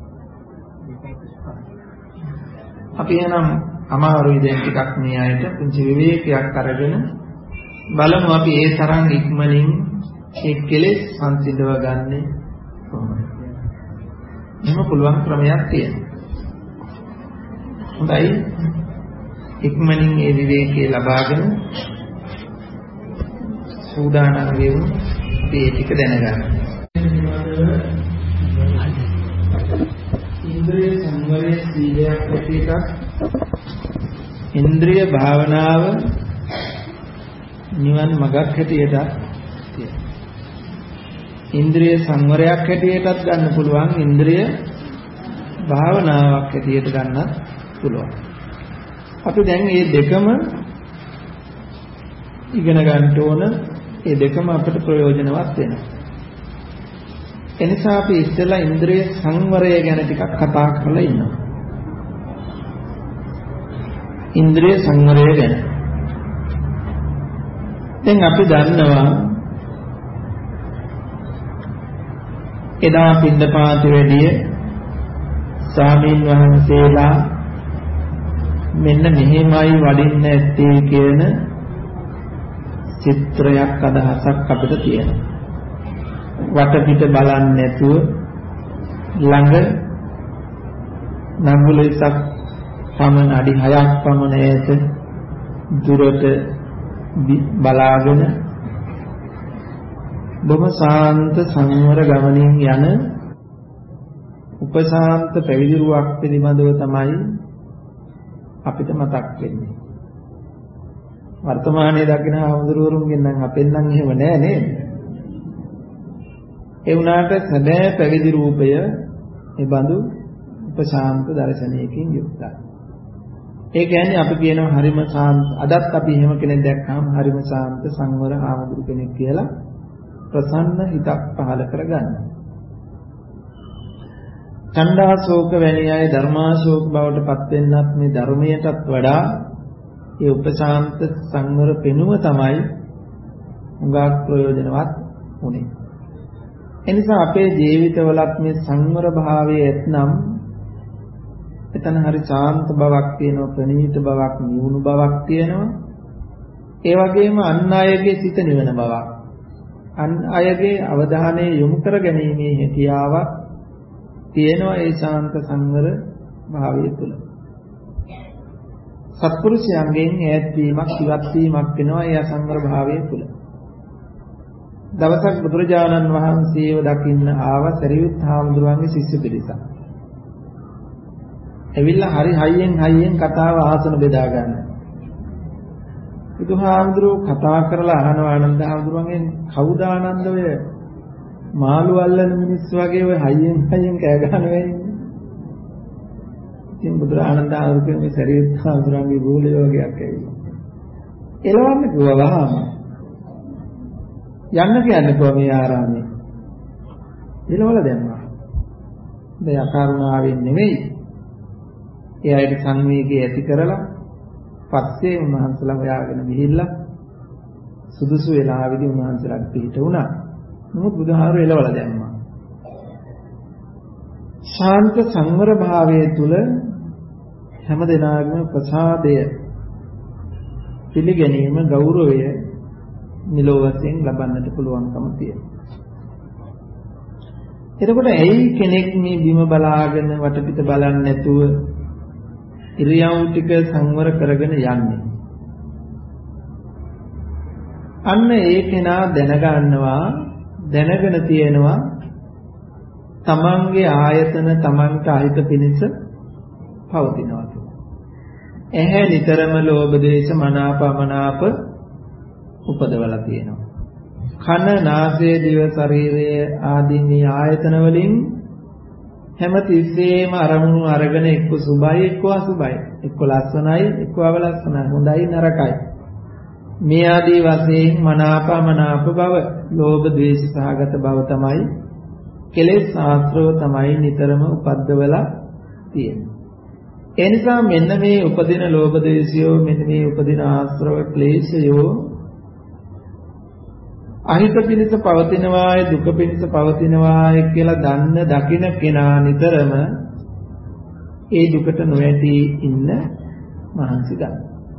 අපි එනම් අමාරුයි දැන් ටිකක් මේ අයට පුංචි විවේකයක් අරගෙන බලමු අපි ඒ තරම් ඉක්මනින් ඒ කෙලෙස් සංසිඳව ගන්නේ කොහොමද? එහෙම පුළුවන් ක්‍රමයක් තියෙනවා. හොඳයි. ඉක්මනින් ඒ විවේකයේ ලබාගෙන සූදානම් වෙමු මේ ටික දැනගන්න. ඉන්ද්‍රිය සංවරයේ සීලයක් ඇතිකක් ඉන්ද්‍රිය භාවනාව නිවන් මඟක් හැටියට ඉන්ද්‍රිය සංවරයක් හැටියටත් ගන්න පුළුවන්, ඉන්ද්‍රිය භාවනාවක් හැටියට ගන්නත් පුළුවන්. අපි දැන් මේ දෙකම ඉගෙන ගන්න ඕන. මේ දෙකම අපිට ප්‍රයෝජනවත් වෙනවා. එනිසා අපි ඉස්සෙල්ලා ඉන්ද්‍රිය සංවරය ගැන ටිකක් කතා කරලා ඉන්නවා. ඉන්ද්‍රිය සංවරය ගැන දැන් අපි දන්නවා එදා පින්දපාත වැඩිය ස්වාමීන් වහන්සේලා මෙන්න මෙහෙමයි වඩින්න ඇත්තේ කියන චිත්‍රයක් අදහසක් අපිට තියෙනවා. වටපිට බලන්නේ නැතුව ළඟ නඟුලෙසක් පමණ අඩි හයක් පමණ ඈත දුරට බලාගෙන බොහොම සාන්ත සංවර ගමනින් යන උපසාන්ත පැවිදිරුවක් පිළිබඳව තමයි අපිට මතක් වෙන්නේ. වර්තමානයේ දකින ආමුදුරුවරුන්ගෙන් නම් අපෙන් නම් එහෙම නෑ නේද? ඒ වුණාට සැබෑ පැවිදි රූපය ඒ බඳු උපශාන්ත දර්ශනයකින් යුක්තයි. ඒ කියන්නේ අපි කියනවා හරිම සාන්ත. අදත් අපි එහෙම කෙනෙක් දැක්කම හරිම සාන්ත සංවර ආමුදුරු කෙනෙක් කියලා ප්‍රසන්න හිතක් පහළ කරගන්න. ඡණ්ඩාශෝක වැනි අය ධර්මාශෝක බවට පත් වෙන්නත් මේ ධර්මයටත් වඩා ඒ උපශාන්ත සංවර පෙනුම තමයි උගාක් ප්‍රයෝජනවත් උනේ. එනිසා අපේ ජීවිතවලත් මේ සංවර භාවය ඇතනම් එතන හරි ශාන්ත බවක් තියෙනවා, ප්‍රණීත බවක්, නිවුණු බවක් තියෙනවා. ඒ වගේම අන් අයගේ සිත නිවන බවක්, අන් අයගේ අවධානය යොමු කර ගැනීමේ හැකියාවක් තියෙනවා ඒ ශාන්ත සංවර භාවය තුළ. සත්පුරුෂයන්ගෙන් ඈත් වීමක්, ඉවත් වීමක් වෙනවා ඒ අසංවර භාවය තුළ. දවසක් බුදුරජාණන් වහන්සේව දකින්න ආව සරියුත් හාමුදුරුවන්ගේ ශිෂ්‍ය පිරිසක්. එවිල්ලා හරි හයියෙන් හයියෙන් කතාව ආසන බෙදා ගන්න. බුදුහාමුදුරුවෝ කතා කරලා අහනවා ආනන්ද හාමුදුරුවන්ගෙන්, කවුද ආනන්ද ඔය මාළු අල්ලන මිනිස්සු වගේ ඔය හයියෙන් හයියෙන් කෑ ගහනවා වෙන්නේ? ඉතින් බුදුරජාණන් වහන්සේ මේ සරියුත් හාමුදුරුවන්ගේ බෝලේ වගේක් ඇවිල්ලා එළවන්න කිව්වා වහාම. යන්න කියන්නේ කොහොම මේ ආරාමේ? එළවල දැම්මා. දැන් අකරුණාවෙන් නෙවෙයි. ඒ අයට සංවේගය ඇති කරලා පස්සේ උන්වහන්සේලා හොයාගෙන ගිහිල්ලා සුදුසු වෙලාවෙදී උන්වහන්සේලාට පිට වුණා. නමුත් බුදුහාරු එළවල දැම්මා. ශාන්ත සංවර භාවයේ තුල හැම දිනාගම ප්‍රසාදය පිළිගැනීම, ගෞරවය නිලෝ වශයෙන් ලබන්නට පුළුවන්කම තියෙනවා. එතකොට ඇයි කෙනෙක් මේ බිම බලාගෙන වටපිට බලන්නේ නැතුව ඉරියව් ටික සංවර කරගෙන යන්නේ. අන්න ඒ කෙනා දැනගන්නවා දැනගෙන තියෙනවා තමන්ගේ ආයතන තමන්ට අහිත පිණිස පවතිනවා කියලා. ඇහැ නිතරම ලෝභ දේශ මනාප අමනාප උපදවලා තියෙනවා. කන නාසය දිව ශරීරය ආදී මේ ආයතන වලින් හැම තිස්සෙම අරමුණු අරගෙන එක්ක සුභයි එක්ක අසුභයි එක්ක ලස්සනයි එක්ක අවලස්සනයි හොඳයි නරකයි මේ ආදී වශයෙන් මනාපමනාප බව ලෝභ ද්වේෂ සහගත බව තමයි කෙලෙස් ආශ්‍රව තමයි නිතරම උපද්දවලා තියෙන්නේ. ඒ නිසා මෙන්න මේ උපදින ලෝභ ද්වේෂයෝ මෙන්න මේ උපදින ආශ්‍රව ක්ලේශයෝ අහිත පිණිස පවතිනවායි දුක පිණිස පවතිනවායි කියලා දන්න දකින කෙනා නිතරම ඒ දුකට නොඇටි ඉන්න මහන්සි ගන්න.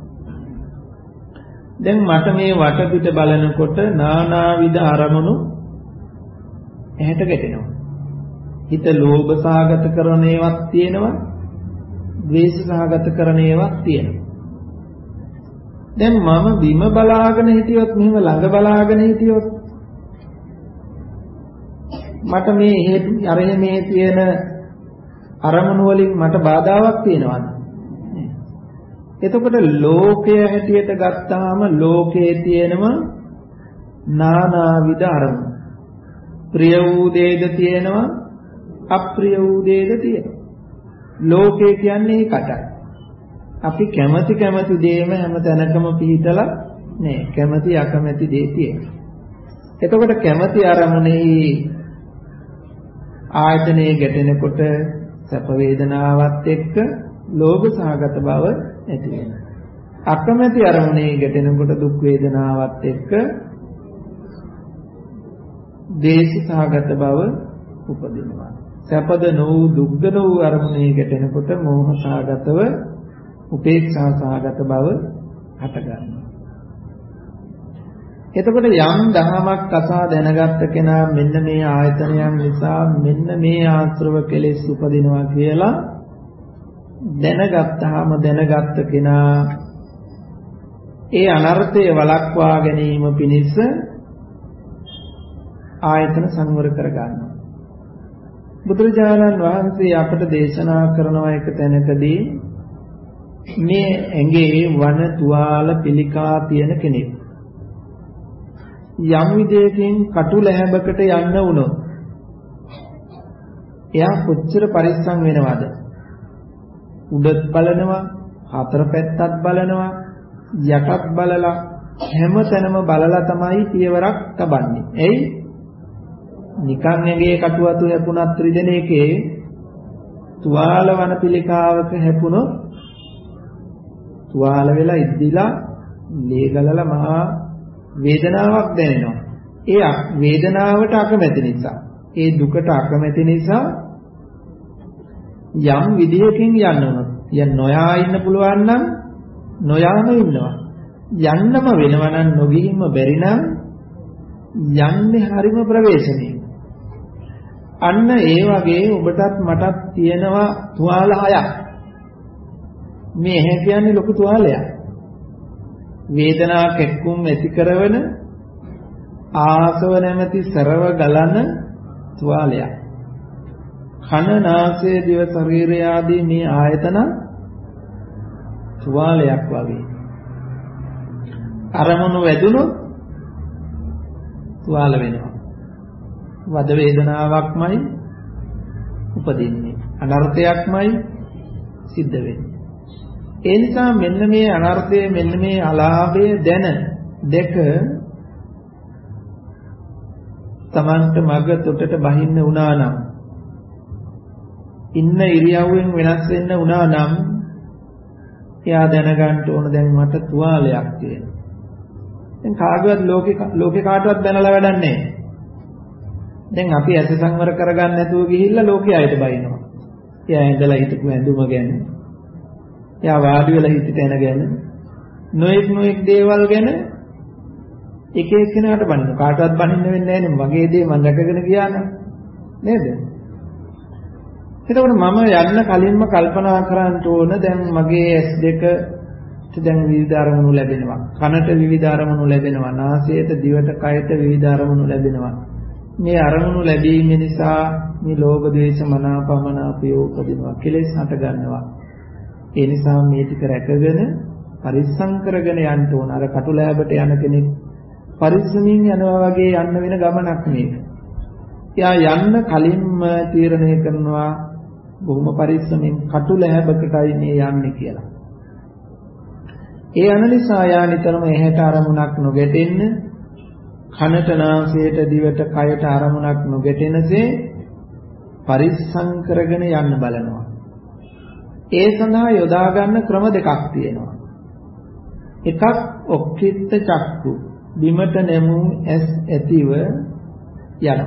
දැන් මට මේ වටපිට බලනකොට නානාවිද අරමුණු ඇහැට ගැටෙනවා. හිත ලෝභ සහගත කරන ඒවාක් තියෙනවා, ද්වේෂ සහගත කරන ඒවාක් තියෙනවා. දැන් මම බිම බලාගෙන හිටියොත් මෙහෙම ළඟ බලාගෙන හිටියොත් මට මේ හේතු අරෙහි මේ තියෙන අරමුණු වලින් මට බාධාවක් තියෙනවද? එතකොට ලෝකය හැටියට ගත්තාම ලෝකයේ තියෙනම නානාවිද අරමුණු. ප්‍රිය වූ දේද තියෙනවා, අප්‍රිය වූ දේද තියෙනවා. ලෝකය කියන්නේ ඒකටයි. අපි කැමැති කැමැති දේම හැම තැනකම පිහිටලා නෑ. කැමැති අකමැති දේ තියෙනවා. එතකොට කැමැති අරමුණේ ආයතනයේ ගැටෙනකොට සැප වේදනාවත් එක්ක ලෝභ සහගත බව ඇති වෙනවා. අකමැති අරමුණේ ගැටෙනකොට දුක් වේදනාවත් එක්ක දේශ සහගත බව උපදිනවා. සැපද නොවූ දුක්ද නොවූ අරමුණේ ගැටෙනකොට මෝහ සහගතව උපේක්ෂා සහගත බව හට ගන්නවා. එතකොට යම් දහමක් අසා දැනගත්ත කෙනා මෙන්න මේ ආයතනයන් නිසා මෙන්න මේ ආශ්‍රව කෙලෙස් උපදිනවා කියලා දැනගත්තාම දැනගත්ත කෙනා ඒ අනර්ථය වළක්වා ගැනීම පිණිස ආයතන සංවර කර ගන්නවා. බුදුරජාණන් වහන්සේ අපට දේශනා කරනවා එක තැනකදී මේ ඇඟේ වන තුවාල පිළිකා තියෙන කෙනෙක් යම් විදියකින් කටු ලැබකට යන්න වුණොත් එයා කොච්චර පරිස්සම් වෙනවද? උඩත් බලනවා, හතර පැත්තත් බලනවා, යටත් බලලා හැම තැනම බලලා තමයි පියවරක් තබන්නේ. එයි නිකන් ඇඟේ කටු අතු හැපුණත් ත්‍රිදෙනේකේ තුවාල වන පිළිකාවක හැපුණොත් තුවාල වෙලා ඉද්දිලා ලේ ගලලා මහා වේදනාවක් දැනෙනවා. ඒ වේදනාවට අකමැති නිසා, ඒ දුකට අකමැති නිසා යම් විදියකින් යන්න උනොත් යන් නොයා ඉන්න පුළුවන් නම් නොයාම ඉන්නවා. යන්නම වෙනවා නම් නොගිහින්ම බැරි නම් යන්නේ හරිම ප්‍රවේශමෙන්. අන්න ඒ වගේ ඔබටත් මටත් තියෙනවා තුවාල හයක්. මේ ඇහැ කියන්නේ ලොකු තුවාලයක්. වේදනා කැක්කුම් ඇති කරන ආසව නැමැති සරව ගලන තුවාලයක්. කන නාසය දිව ශරීරය ආදී මේ ආයතන තුවාලයක් වගේ. අරමුණු වැදුණොත් තුවාල වෙනවා. වද වේදනාවක්මයි උපදින්නේ. අනර්ථයක්මයි සිද්ධ වෙන්නේ. ඒ නිසා මෙන්න මේ අනර්ථය මෙන්න මේ අලාභය දැන දෙක තමන්ට මග තොටට බහින්න වුණා නම් ඉන්න ඉරියව්වෙන් වෙනස් වෙන්න වුණා නම් එයා දැනගන්න ඕන දැන් මට තුවාලයක් තියෙනවා. දැන් කාගවත් ලෝකේ ලෝකේ කාටවත් දැනලා වැඩක් නැහැ. දැන් අපි ඇස සංවර කරගන්න නැතුව ගිහිල්ලා ලෝකයේ අයට බයිනවා. එයා ඇඳලා හිටපු ඇඳුම ගැන, එයා වාඩි වෙලා හිටි තැන ගැන, නොඑක් නොඑක් දේවල් ගැන එක එක්කෙනාට බනිනවා. කාටවත් බනින්න වෙන්නේ නැහැ නේ. මගේ දේ මම රැකගෙන ගියා නම් නේද? එතකොට මම යන්න කලින්ම කල්පනා කරන්න ඕන දැන් මගේ ඇස් දෙකට දැන් විවිධ අරමුණු ලැබෙනවා. කනට විවිධ අරමුණු ලැබෙනවා. නාසයට, දිවට, කයට විවිධ අරමුණු ලැබෙනවා. මේ අරමුණු ලැබීම නිසා මේ ලෝභ, ද්වේෂ, මනාප, අමනාපය උපදිනවා. කෙලෙස් හට ගන්නවා. ඒ නිසා මේ ටික රැකගෙන පරිස්සම් කරගෙන යන්න ඕන. අර කටුලෑබට යන කෙනෙක් පරිස්සමින් යනවා වගේ යන්න වෙන ගමනක් මේක. එයා යන්න කලින්ම තීරණය කරනවා බොහොම පරිස්සමින් කටුලෑබකටයි මේ යන්නේ කියලා. ඒ යන නිසා යා නිතරම එහෙට අරමුණක් නොගැටෙන්න, කනට, නාසයට, දිවට, කයට අරමුණක් නොගැටෙනසේ පරිස්සම් කරගෙන යන්න බලනවා. ඒ සඳහා යොදා ගන්න ක්‍රම දෙකක් තියෙනවා. එකක් ඔක්කිට චක්කු, බිමට නැමූ ඇස් ඇතිව යනවා.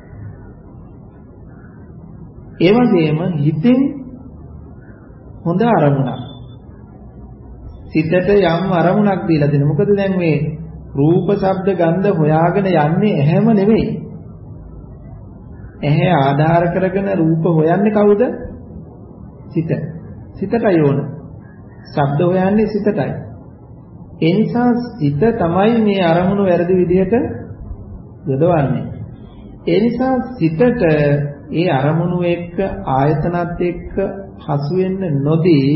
ඒ වගේම හිතෙන් හොඳ අරමුණක්, සිතට යම් අරමුණක් දීලා දෙන්න. මොකද දැන් මේ රූප, ශබ්ද, ගන්ධ හොයාගෙන යන්නේ ඇහැම නෙමෙයි. ඇහැ ආධාර කරගෙන රූප හොයන්නේ කවුද? සිත. සිතටයි ඕන. ශබ්ද හොයන්නේ සිතටයි. ඒ නිසා සිත තමයි මේ අරමුණු වැරදි විදිහට යොදවන්නේ. ඒ නිසා සිතට ඒ අරමුණු එක්ක ආයතනත් එක්ක හසු වෙන්න නොදී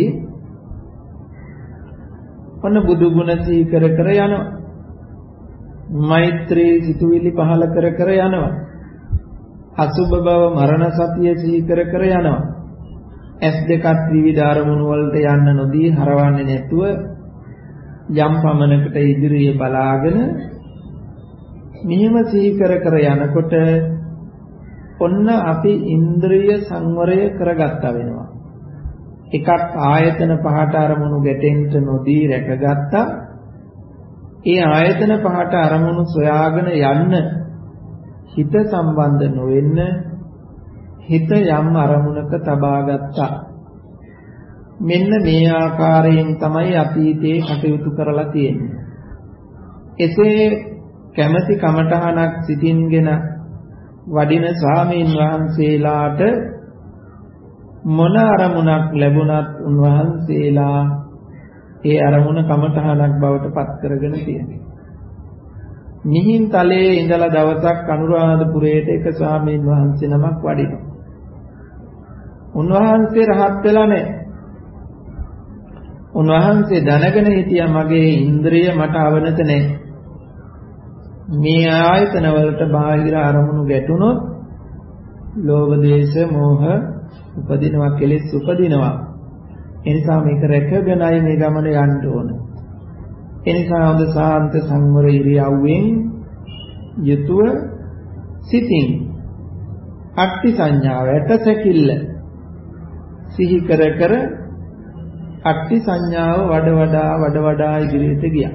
ඔන්න බුදු ගුණ සිහි කර කර යනවා. මෛත්‍රී සිතුවිලි පහල කර කර යනවා. අසුභ බව මරණ සතිය සිහි කර කර යනවා. ඇස් දෙකත් විවිධ අරමුණු වලට යන්න නොදී හරවන්නේ නැතුව යම් පමණකට ඉදිරියේ බලාගෙන මෙහෙම සිහි කර කර යනකොට ඔන්න අපි ඉන්ද්‍රිය සංවරය කරගත්තා වෙනවා. එකක් ආයතන පහට අරමුණු ගැටෙන්න නොදී රැකගත්තා. ඒ ආයතන පහට අරමුණු සොයාගෙන යන්න හිත සම්බන්ධ නොවෙන්න හිත යම් අරමුණක තබා ගත්තා. මෙන්න මේ ආකාරයෙන් තමයි අතීතේ කටයුතු කරලා තියෙන්නේ. එසේ කැමැති කමඨහනක් සිටින්ගෙන වඩින ස්වාමීන් වහන්සේලාට මොන අරමුණක් ලැබුණත් උන්වහන්සේලා ඒ අරමුණ කමඨහනක් බවට පත් කරගෙන තියෙනවා. මිහින් තලයේ ඉඳලා දවසක් අනුරාධපුරයට එක ස්වාමීන් වහන්සේ නමක් වඩිනවා. උන්වහන්සේ රහත් වෙලා නැහැ. උන්වහන්සේ දැනගෙන හිටියා මගේ ඉන්ද්‍රිය මට අවනත නැහැ. මේ ආයතන වලට බාහිර අරමුණු ගැටුණොත් ලෝභ, දේශ, මෝහ උපදිනවා, කෙලෙස් උපදිනවා. ඒ නිසා මේක රැකගෙනයි මේ ගමන යන්න ඕන. ඒ නිසා හොඳ සාන්ත සංවර ඉරියව්වෙන් යුතුව සිතින් අට්ටි සංඥාව ඇටසැකිල්ල සිහි කර කර අට්ටි සංඥාව වඩ වඩා වඩ වඩා ඉදිරියට ගියා.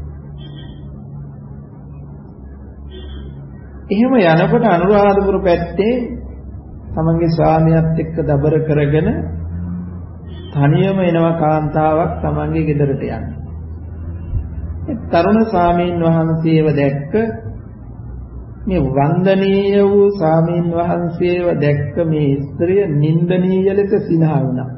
එහෙම යනකොට අනුරාධපුර පැත්තේ තමන්ගේ ස්වාමියාත් එක්ක දබර කරගෙන තනියම එනවා කාන්තාවක් තමන්ගේ ගෙදරට යන්නේ. ඒ තරුණ ස්වාමීන් වහන්සේව දැක්ක මේ වන්දනීය වූ ස්වාමීන් වහන්සේව දැක්ක මේ ස්ත්‍රිය නින්දනීය ලෙස සිනහ වුණා.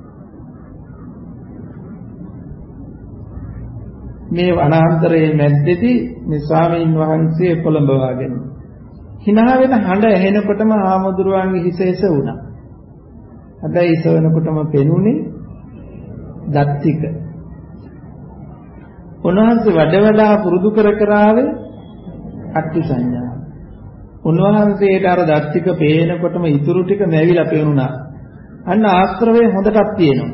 මේ වනාන්තරයේ මැද්දේදී මේ ස්වාමීන් වහන්සේ කොළඹවාගෙන hina වෙන හඬ ඇහෙනකොටම ආමදුරුවන්ගේ හිස එස වුණා. හැබැයි ඉසවනකොටම පෙනුනේ දත් ටික. උන්වහන්සේ වඩ වඩා පුරුදු කර කර ආවේ අට්ටි සංඥා. උන්වහන්සේට අර දත් ටික පේනකොටම ඉතුරු ටික නැවිලා පේනුණා. අන්න ආශ්‍රවය හොඳටක් තියෙනවා.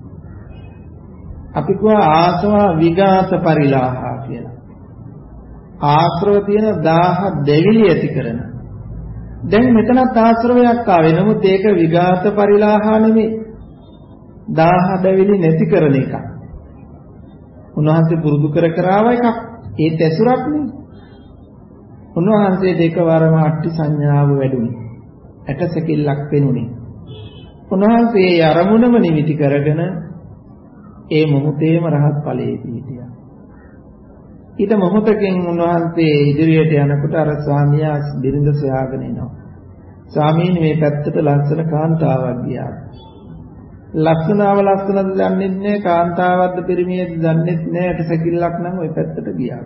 අපි කියවා ආසවා විගාත පරිලාහා කියලා. ආශ්‍රව තියෙන දාහ දෙවිලි ඇති කරන. දැන් මෙතනත් ආශ්‍රවයක් ආවේ. නමුත් ඒක විගාත පරිලාහා නෙමෙයි. දාහ දෙවිලි නැති කරන එක. උන්වහන්සේ පුරුදු කර කර ආව එකක්. ඒත් ඇසුරක් නේ. උන්වහන්සේට එකවරම අට්ටි සංඥාව වැඩුණේ. ඇටසැකිල්ලක් පෙනුනේ. උන්වහන්සේ අරමුණම නිමිති කරගෙන ඒ මොහොතේම රහත් ඵලයේදී හිටියා. ඊට මොහොතකින් උන්වහන්සේ ඉදිරියට යනකොට අර ස්වාමියා බිරිඳ සොයාගෙන එනවා. ස්වාමීනි මේ පැත්තට ලස්සන කාන්තාවක් ගියා. ලස්සනව ලස්සනද දන්නේ නැහැ, කාන්තාවක්ද පිරිමියෙක්ද දන්නේ නැහැ. යට සැකිල්ලක් නම් ওই පැත්තට ගියා.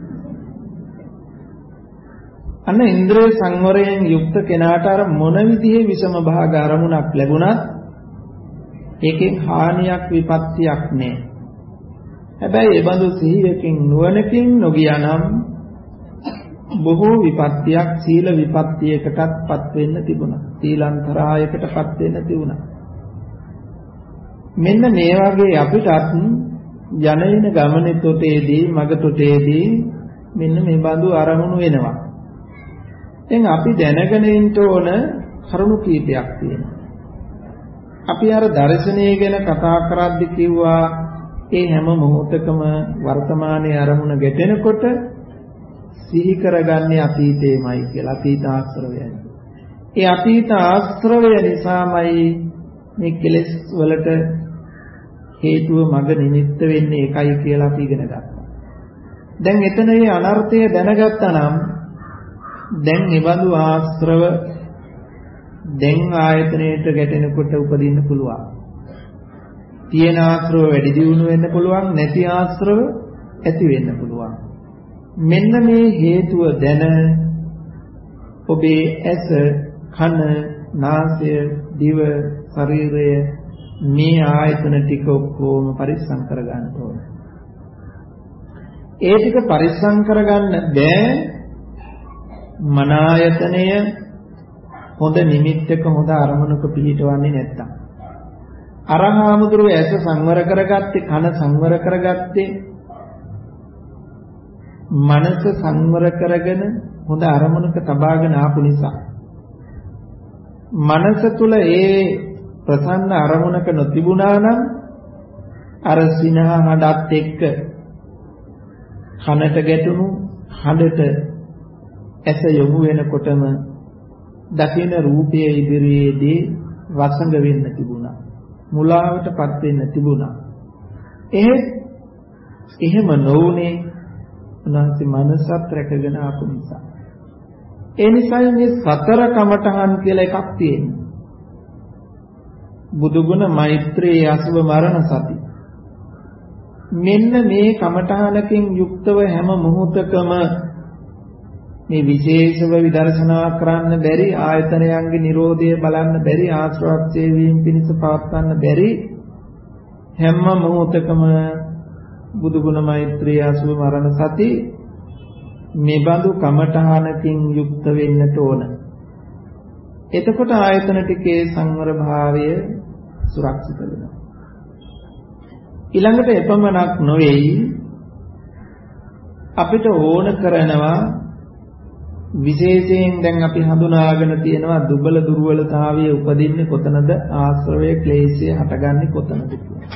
අන්න ඉන්ද්‍රිය සංවරයෙන් යුක්ත කෙනාට අර මොන විදිහේ විෂම භාග අරමුණක් ලැබුණත් ඒකෙන් හානියක් විපත්තියක් නැහැ. හැබැයි ඒ බඳු සිහියකින් නුවණකින් නොගියානම් බොහෝ විපත්තියක් සීල විපත්තියකටත්පත් වෙන්න තිබුණා. සීලන්තරායකටපත් වෙන්න තිබුණා. මෙන්න මේ වගේ අපිටත් යන යන ගමනේ තොටේදී මග තොටේදී මෙන්න මේ බඳු අරමුණු වෙනවා. දැන් අපි දැනගෙන ඉන්න ඕන කරුණු කීපයක් තියෙනවා. අපි අර දර්ශනය ගැන කතා කරද්දී කිව්වා ඒ හැම මොහොතකම වර්තමානයේ අරමුණ ගැටෙනකොට සිහි කරගන්නේ අතීතේමයි කියලා. අතීත ආශ්‍රවයයි. ඒ අතීත ආශ්‍රවය නිසාමයි මේ කෙලෙස් වලට හේතුව මඟ නිමිත්ත වෙන්නේ ඒකයි කියලා අපි ඉගෙන ගත්තා. දැන් එතන මේ අනර්ථය දැනගත්තා නම් දැන් නිබඳු ආශ්‍රව දැන් ආයතනයේට ගැටෙනකොට උපදින්න පුළුවන්. තියෙන ආශ්‍රව වැඩි දියුණු වෙන්න පුළුවන්, නැති ආශ්‍රව ඇති වෙන්න පුළුවන්. මෙන්න මේ හේතුව දැන ඔබේ ඇස, කන, නාසය, දිව, ශරීරය මේ ආයතන ටික ඔක්කොම පරිස්සම් කරගන්න ඕනේ. ඒ ටික පරිස්සම් කරගන්න බෑ මන ආයතනය හොඳ නිමිත්තක හොඳ අරමුණක පිහිටවන්නේ නැත්තම්. අරහාමුදුරුව ඇස සංවර කරගත්තේ, කන සංවර කරගත්තේ, මනස සංවර කරගෙන හොඳ අරමුණක තබාගෙන ආපු නිසා. මනස තුල ඒ ප්‍රසන්න අරමුණක නොතිබුණා නම් අර සිනහ හඬත් එක්ක කනට ගැටුණු හඬට ඇස යොමු වෙනකොටම දකින රූපයේ ඉදිරියේදී වසඟ වෙන්න තිබුණා. මුලාවටපත් වෙන්න තිබුණා. එහෙත් එහෙම නොවුනේ උන්වහන්සේ මනසත් රැකගෙන ආපු නිසා. ඒ නිසායි මේ සතර කමඨහන් කියලා එකක් තියෙනවා. බුදුගුණ, මෛත්‍රී, අසුබ, මරණ, සති. මෙන්න මේ කමඨහනකින් යුක්තව හැම මොහොතකම මේ විශේෂව විදර්ශනා කරන්න බැරි, ආයතනයන්ගේ Nirodha බලන්න බැරි, ආශ්‍රවක්ෂේ වීම පිණිස පවත්වන්න බැරි හැම මොහොතකම බුදුගුණ, මෛත්‍රී, අසුබ, මරණ, සති මේ බඳු කමඨහනකින් යුක්ත වෙන්නට ඕන. එතකොට ආයතන ටිකේ සංවර භාවය සුරක්ෂිත වෙනවා. ඊළඟට එපමණක් නොවේයි අපිට ඕන කරනවා විශේෂයෙන් දැන් අපි හඳුනාගෙන තියෙනවා දුබල දුර්වලතාවයේ උපදින්නේ කොතනද, ආශ්‍රවයේ ක්ලේශය හටගන්නේ කොතනද කියලා.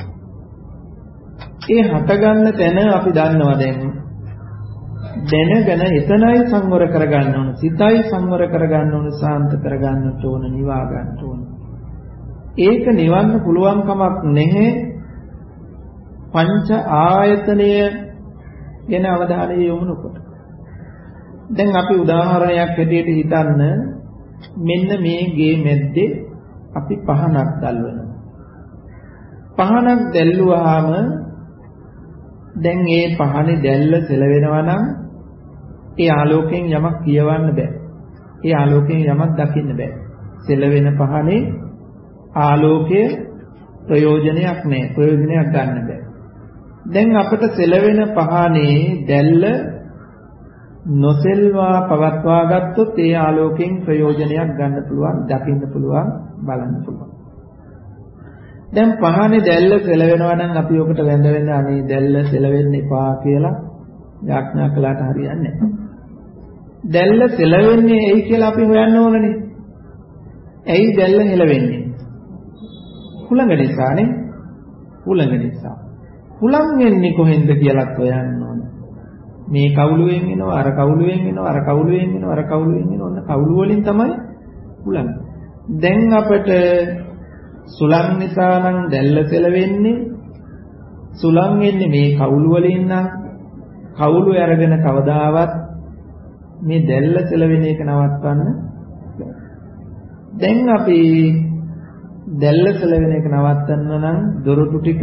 ඒ හටගන්න තැන අපි දන්නවා දැන්. දැනගෙන එතනයි සංවර කරගන්න ඕන, සිතයි සංවර කරගන්න ඕන, සාන්ත කරගන්නට ඕන, නිවා ගන්න ඕන. ඒක නිවන්න පුළුවන් කමක් නැහැ පංච ආයතනය ගැන අවධානය යොමු නොකොට. දැන් අපි උදාහරණයක් හැටියට හිතන්න, මෙන්න මේ ගේ මැද්දේ අපි පහනක් දැල්වනවා. පහනක් දැල්ලුවාම දැන් මේ පහනේ දැල්ල සෙලවෙනවා නම් ඒ ආලෝකයෙන් යමක් කියවන්න බෑ. ඒ ආලෝකයෙන් යමක් දකින්න බෑ. සෙලවෙන පහනේ ආලෝකයේ ප්‍රයෝජනයක් නැහැ. ප්‍රයෝජනයක් ගන්න බෑ. දැන් අපිට සෙලවෙන පහනේ දැල්ල නොසෙල්වා පවත්වා ගත්තොත් ඒ ආලෝකයෙන් ප්‍රයෝජනයක් ගන්න පුළුවන්, දකින්න පුළුවන්, බලන්න පුළුවන්. දැන් පහනේ දැල්ල සෙලවෙනවා නම් අපි ඔකට වැඳ වැඳ අනේ දැල්ල සෙලවෙන්න එපා කියලා යාඥා කළාට හරියන්නේ නැහැ. දැල්ල සෙලවෙන්නේ ඇයි කියලා අපි හොයන්න ඕනනේ. ඇයි දැල්ල හෙලවෙන්නේ? හුළඟ නිසානේ. හුළඟ නිසා. හුළං වෙන්නේ කොහෙන්ද කියලාත් හොයන්න ඕනේ. මේ කවුළුවෙන් එනවා, අර කවුළුවෙන් එනවා, අර කවුළුවෙන් එනවා, අර කවුළුවෙන් එනවා. ඔන්න කවුළු වලින් තමයි හුළං. දැන් අපිට සුලං නිසා නම් දැල්ල සෙලවෙන්නේ. සුලං වෙන්නේ මේ කවුළු වලින් නම් කවුළු අරගෙන කවදාවත් මේ දැල්ල සෙලවෙන එක නවත්වන්න බැහැ. දැන් අපි දැල්ල සෙලවෙන එක නවත්තන්න නම් දොරටු ටික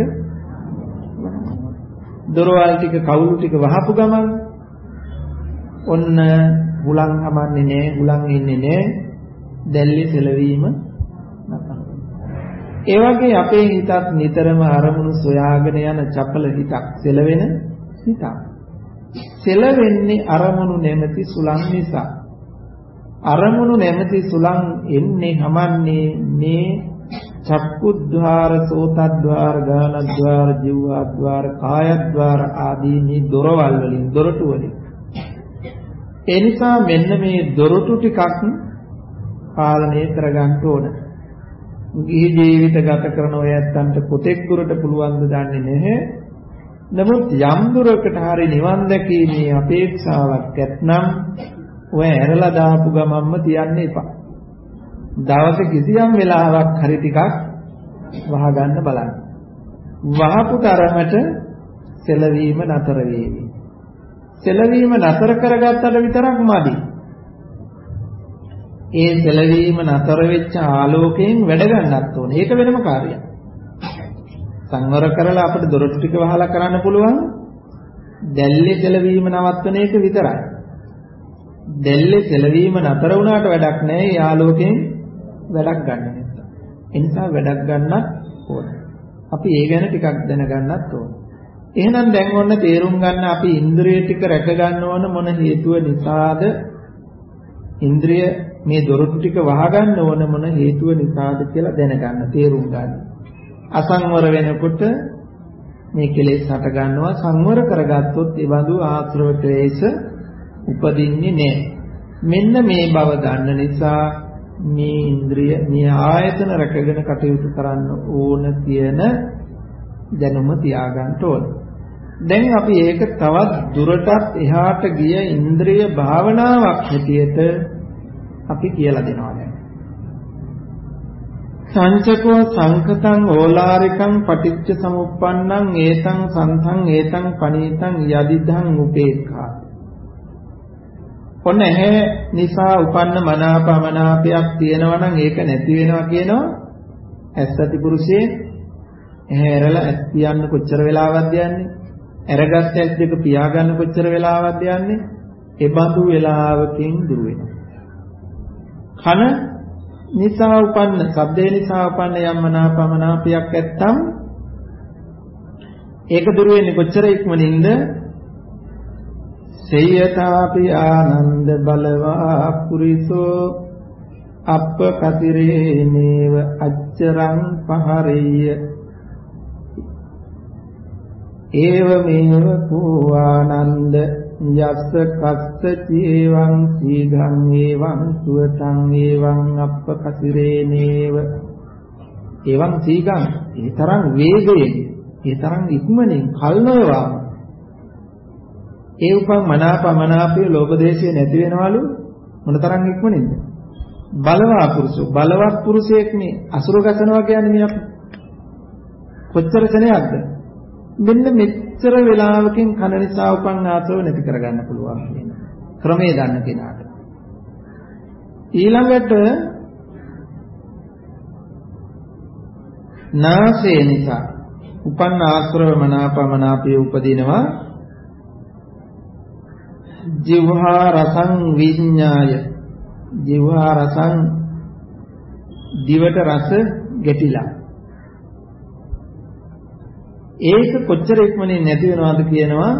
දොරවල් ටික කවුළු ටික වහපු ගමන් ඔන්න හුලං හමන්නේ නැහැ, හුලං එන්නේ නැහැ, දැල්ලේ සෙලවීම නැතන. ඒ වගේ අපේ හිතත් නිතරම අරමුණු සොයාගෙන යන චපල හිතක්, සෙලවෙන හිතක්. සෙලවෙන්නේ අරමුණු නැමැති සුලං නිසා. අරමුණු නැමැති සුලං එන්නේ හමන්නේ මේ චක්කුද්්වාර, සෝතද්්වාර, ගානද්්වාර, ජීවද්්වාර, කායද්්වාර ආදී මේ දොරවල් වලින්, දොරටු වලින්. ඒ නිසා මෙන්න මේ දොරටු ටිකක් පාලනය කරගන්න ඕන. ගිහි ජීවිත ගත කරන ඔය ඇත්තන්ට කොතෙක් දුරට පුළුවන්ද දන්නේ නැහැ. නමුත් යම් දුරකට හරි නිවන් දැකීමේ අපේක්ෂාවක් ඇත්නම් ඔය ඇරලා දාපු ගමන්ම තියන්න එපා. දවසේ කිසියම් වෙලාවක් හරි ටිකක් වහගන්න බලන්න. වහපු තරමට සෙලවීම නතර වේවි. සෙලවීම නතර කරගත්තට විතරක් මදි. ඒ සෙලවීම නතර වෙච්ච ආලෝකයෙන් වැඩ ගන්නත් ඕනේ. ඒක වෙනම කාර්යයක්. සංවර කරලා අපිට දොරටු ටික වහලා කරන්න පුළුවන් දැල්ලේ සෙලවීම නවත්වන එක විතරයි. දැල්ලේ සෙලවීම නතර වුණාට වැඩක් නැහැ. ඒ ආලෝකයෙන් වැඩක් ගන්න නිසා. ඒ නිසා වැඩක් ගන්නත් ඕනේ. අපි ඒ ගැන ටිකක් දැනගන්නත් ඕනේ. එහෙනම් දැන් ඔන්න තේරුම් ගන්න අපි ඉන්ද්‍රිය ටික රැක ගන්න ඕන මොන හේතුව නිසාද? ඉන්ද්‍රිය මේ දොරටු ටික වහගන්න ඕන මොන හේතුව නිසාද කියලා දැනගන්න, තේරුම් ගන්න. අසංවර වෙනකොට මේ කෙලෙස් හට ගන්නවා. සංවර කරගත්තොත් ඒ බඳු ආශ්‍රව ක්ලේශ උපදින්නේ නැහැ. මෙන්න මේ බව ගන්න නිසා මේ ඉන්ද්‍රිය, මේ ආයතන රැකගෙන කටයුතු කරන්න ඕන කියන දැනුම තියාගන්න ඕන. දැන් අපි ඒක තවත් දුරටත් එහාට ගිය ඉන්ද්‍රිය භාවනාවක් හැටියට අපි කියලා දෙනවා දැන්. සංචකෝ සංකතං ඕලාරිකං පටිච්ච සමුප්පන්නං ඒතං සන්තං ඒතං පනීතං යදිදං උපේක්ඛා. ඔන්න ඇහැ නිසා උපන්න මනාපමනාපයක් තියෙනවා නම් ඒක නැති වෙනවා කියනවා. ඇස්සති පුරුෂයේ ඇහැ ඇරලා ඇස් පියන්න කොච්චර වෙලාවක්ද යන්නේ? ඇරගත් ඇස් දෙක පියාගන්න කොච්චර වෙලාවක්ද යන්නේ? ඒ බඳු වෙලාවකින් දුර වෙනවා. කන නිසා උපන්න, ශබ්දේ නිසා උපන්න යම් මනාපමනාපයක් ඇත්තම් ඒක දුර වෙන්නේ කොච්චර ඉක්මනින්ද? සේයතාපි ආනන්ද බලවා පුරිසෝ අප්පකතිරේනේව අච්චරං පහරෙය්‍ය ඒවමේව කෝ ආනන්ද යස්ස කස්ස චේවං සීඝං ඒවං සුවතං ඒවං අප්පකතිරේනේව ඒවං සීඝං ඒ තරම් වේගයෙන්, ඒ තරම් ඉක්මනින් කල්නෝවා ඒ උපන් මනාපමනාපය ලෝභ දේශය නැති වෙනවලු මොනතරම් ඉක්මනින්ද? බලවා පුරුෂෝ, බලවත් පුරුෂයෙක් මේ අසුර ගසනවා කියන්නේ මේ අපි කොච්චර සෙනෙහක්ද? මෙන්න මෙච්චර වෙලාවකින් කන නිසා උපන් ආසව නැති කරගන්න පුළුවන් කියන ක්‍රමයේ දන්න කෙනාට. ඊළඟට නාසය නිසා උපන් ආශ්‍රව මනාපමනාපය උපදිනවා. ජීවහා රසං විඤ්ඤාය, ජීවහා රසං දිවට රස ගැටිලා. ඒක කොච්චර ඉක්මනින් නැති වෙනවද කියනවා.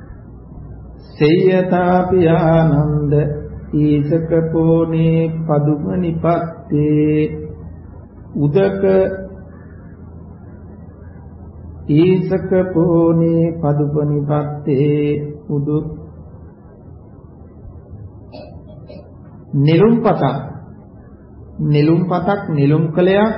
සේයතාපි ආනන්ද ඊසකපෝනේ පදුමනිපත්තේ උදක ඊසකපෝනේ පදුපනිපත්තේ උදු නිලුම් පතක්, නිලුම් පතක්, නිලුම් කලයක්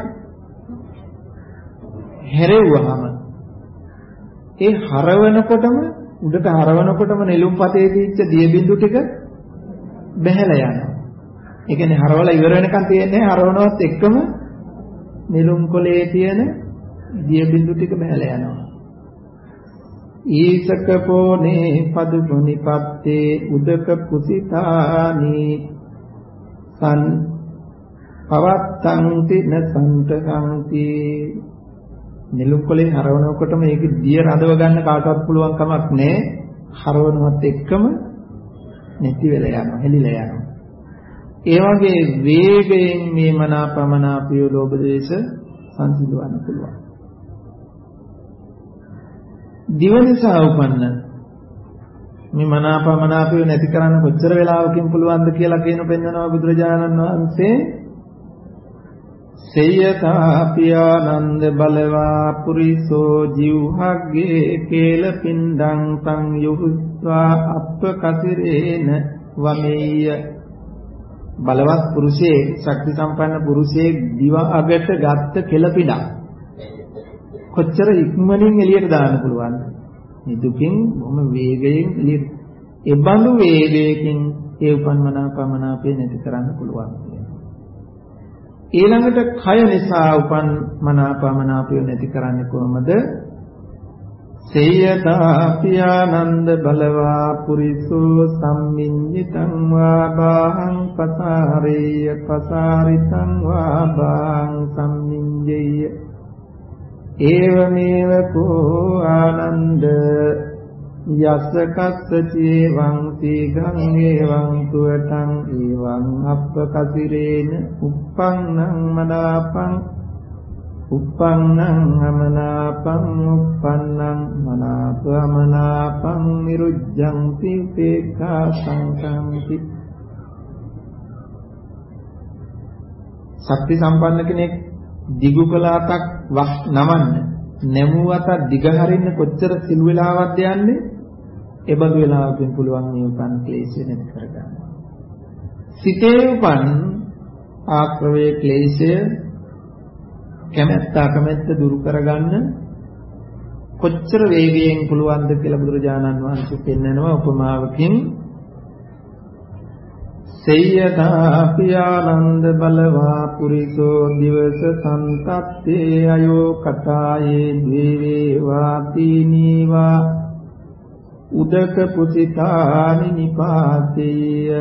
හැරෙව්වහම ඒ හරවනකොටම, උඩට හරවනකොටම නිලුම් පතේ තියෙච්ච දිය බිඳු ටික බැහැලා යනවා. ඒ කියන්නේ හරවලා ඉවර වෙනකන් තියෙන්නේ හරවනවත් එක්කම නිලුම් කොලේ තියෙන දිය බිඳු ටික බැහැලා යනවා. ඊසකපෝනේ පදුපනිපත්තේ උදක පුසිතානි සන් පවත්තන්ති නසන්තංති නිලුම් කොලේ හරවනකොට මේක දිය රඳව ගන්න කාටවත් පුළුවන් කමක් නැහැ. හරවනවත් එක්කම නැති වෙලා යනවා, හෙලිලා යනවා. ඒ වගේ වේගයෙන් මේ මනාපමනාපය ලෝභ දේශ සංසිඳවන්න පුළුවන්. දිව නිසා උපන්න මේ මනාපමනාපය නැති කරන්න කොච්චර වෙලාවකින් පුළුවන්ද කියලා කියන පෙන්නනවා බුදුරජාණන් වහන්සේ. සේයතාපියානන්ද බලවා පුරිසෝ ජීවහග්ගේ කේල පින්ඩං තං යුහ්වා අප්පකසිරේන වමෙය්‍ය. බලවත් පුරුෂයේ ශක්ති සම්පන්න පුරුෂයේ දිව අගට ගත්ත කෙල පිටක් කොච්චර ඉක්මනින් එළියට දාන්න පුළුවන්ද? මේ දුකින් බොහොම වේගයෙන් එළියට. ඒ බඳු වේගයකින් ඒ උපන්මනාපමනාපය නැති කරන්න පුළුවන්. ඊළඟට කය නිසා උපන් මනාපමනාපය නැති කරන්නේ කොහොමද? සේයතාපියානන්ද බලවා පුරිසෝ සම්මිඤ්ඤිතං වා බාහං පසාරේය පසාරිතං වා බාහං සම්මිඤ්ඤේය ඒවමේව කෝ ආනන්ද යස්ස කස්ස චේවං සීඝං ඒවං තුවටං ඒවං අප්පකසිරේන උප්පන්නං මනාපං උප්පන්නං අමනාපං උප්පන්නං මනාපමනාපං නිරුද්ධං තීපේඛා සංකම්ති. ශක්ති සම්පන්න කෙනෙක් දිගු කලාවක් වක් නමන්න නැමුවත දිග හරින්න කොච්චර සිළු වෙලාවක්ද යන්නේ? ඒ බඳු වෙලාවකින් පුළුවන් මේ උපන් ක්ලේශය නැති කරගන්න. සිතේ උපන් ආක්‍රවේ ක්ලේශය කැමැත්ත අකමැත්ත දුරු කරගන්න කොච්චර වේගයෙන් පුළුවන්ද කියලා බුදුරජාණන් වහන්සේ පෙන්නනවා උපමාවකින්. සේයතාපියානන්ද බලවා පුරිසෝ දිවස සන්තත්තේ අයෝ කතායේ ද්වේවේ වාතිනීවා උදක පුසිතානි නිපාතේය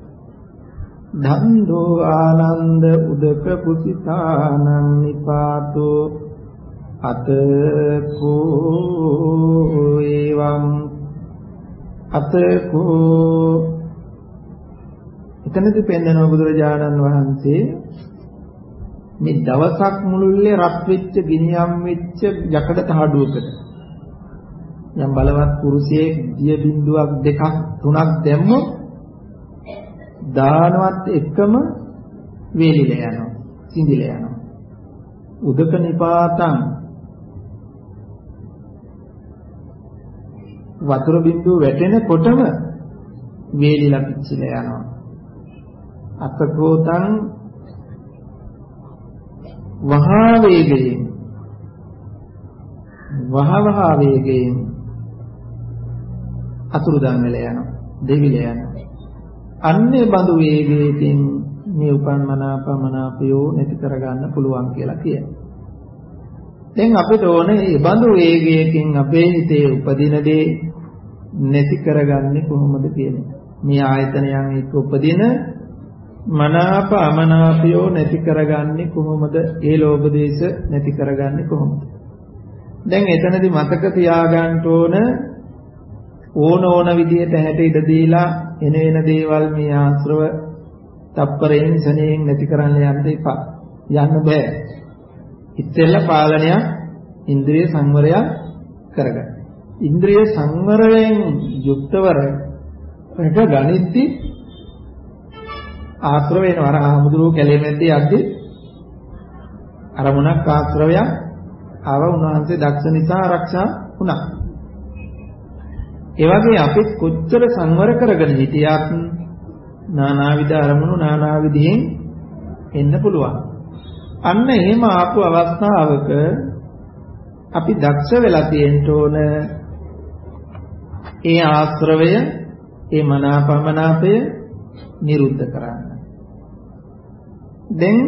ධන්දෝ ආනන්ද උදක පුසිතානං නිපාතෝ අතකෝ එවං අතකෝ. එතනදී පෙන්වන බුදුරජාණන් වහන්සේ මේ දවසක් මුළුල්ලේ රත් වෙච්ච ගිනියම් වෙච්ච යකඩ තහඩුවකට යම් බලවත් පුරුෂයෙක් දිය බිඳුවක් දෙකක් තුනක් දැම්මොත් දානවත් එකම වේලිලා යනවා, සිඳිලා යනවා. උදක නිපාතං වතුර බිඳුව වැටෙනකොටම වේලිලා පිච්චිලා යනවා. අතකෝතං වහා වේගයෙන් වහවහා වේගයෙන් අතුරුදන් වෙලා යනවා, දෙවිලා යනවා. අන්නේ බඳු වේගයකින් මේ උපන් මනාපමනාපයෝ නැති කරගන්න පුළුවන් කියලා කියනවා. දැන් අපිට ඕනේ මේ බඳු වේගයකින් අපේ හිතේ උපදින දේ නැති කරගන්නේ කොහොමද කියන්නේ. මේ ආයතනයන් එක්ක උපදින මනාප අමනාපයෝ නැති කරගන්නේ කොහොමද? ඒ ලෝභ දේශ නැති කරගන්නේ කොහොමද? දැන් එතනදී මතක තියාගන්න ඕන ඕන ඕන විදියට හැට ඉඩ දීලා එන එන දේවල් මේ ආශ්‍රව තප්පරයෙන් සෙනෙන් නැති කරන්න යන්න එපා. යන්න බෑ. ඉතින්ලා පාලනයක් ඉන්ද්‍රිය සංවරයක් කරගන්න. ඉන්ද්‍රිය සංවරයෙන් යුක්තවර රැක ගනිද්දී ආශ්‍රව වෙනවා. අර ආමුදුරු කැලේ මැද්දේ යද්දී අරමුණක් ආශ්‍රවයක් ආව උන්වහන්සේ දක්ෂ නිසා ආරක්ෂා වුණා. ඒ වගේ අපි කොච්චර සංවර කරගෙන හිටියත් නානාවිද අරමුණු නානාවිදිහෙන් එන්න පුළුවන්. අන්න එහෙම ආපු අවස්ථාවක අපි දක්ෂ වෙලා තියෙන්න ඕන ඒ ආශ්‍රවය, ඒ මනාපමනාපය නිරුද්ධ කරන්න. දැන්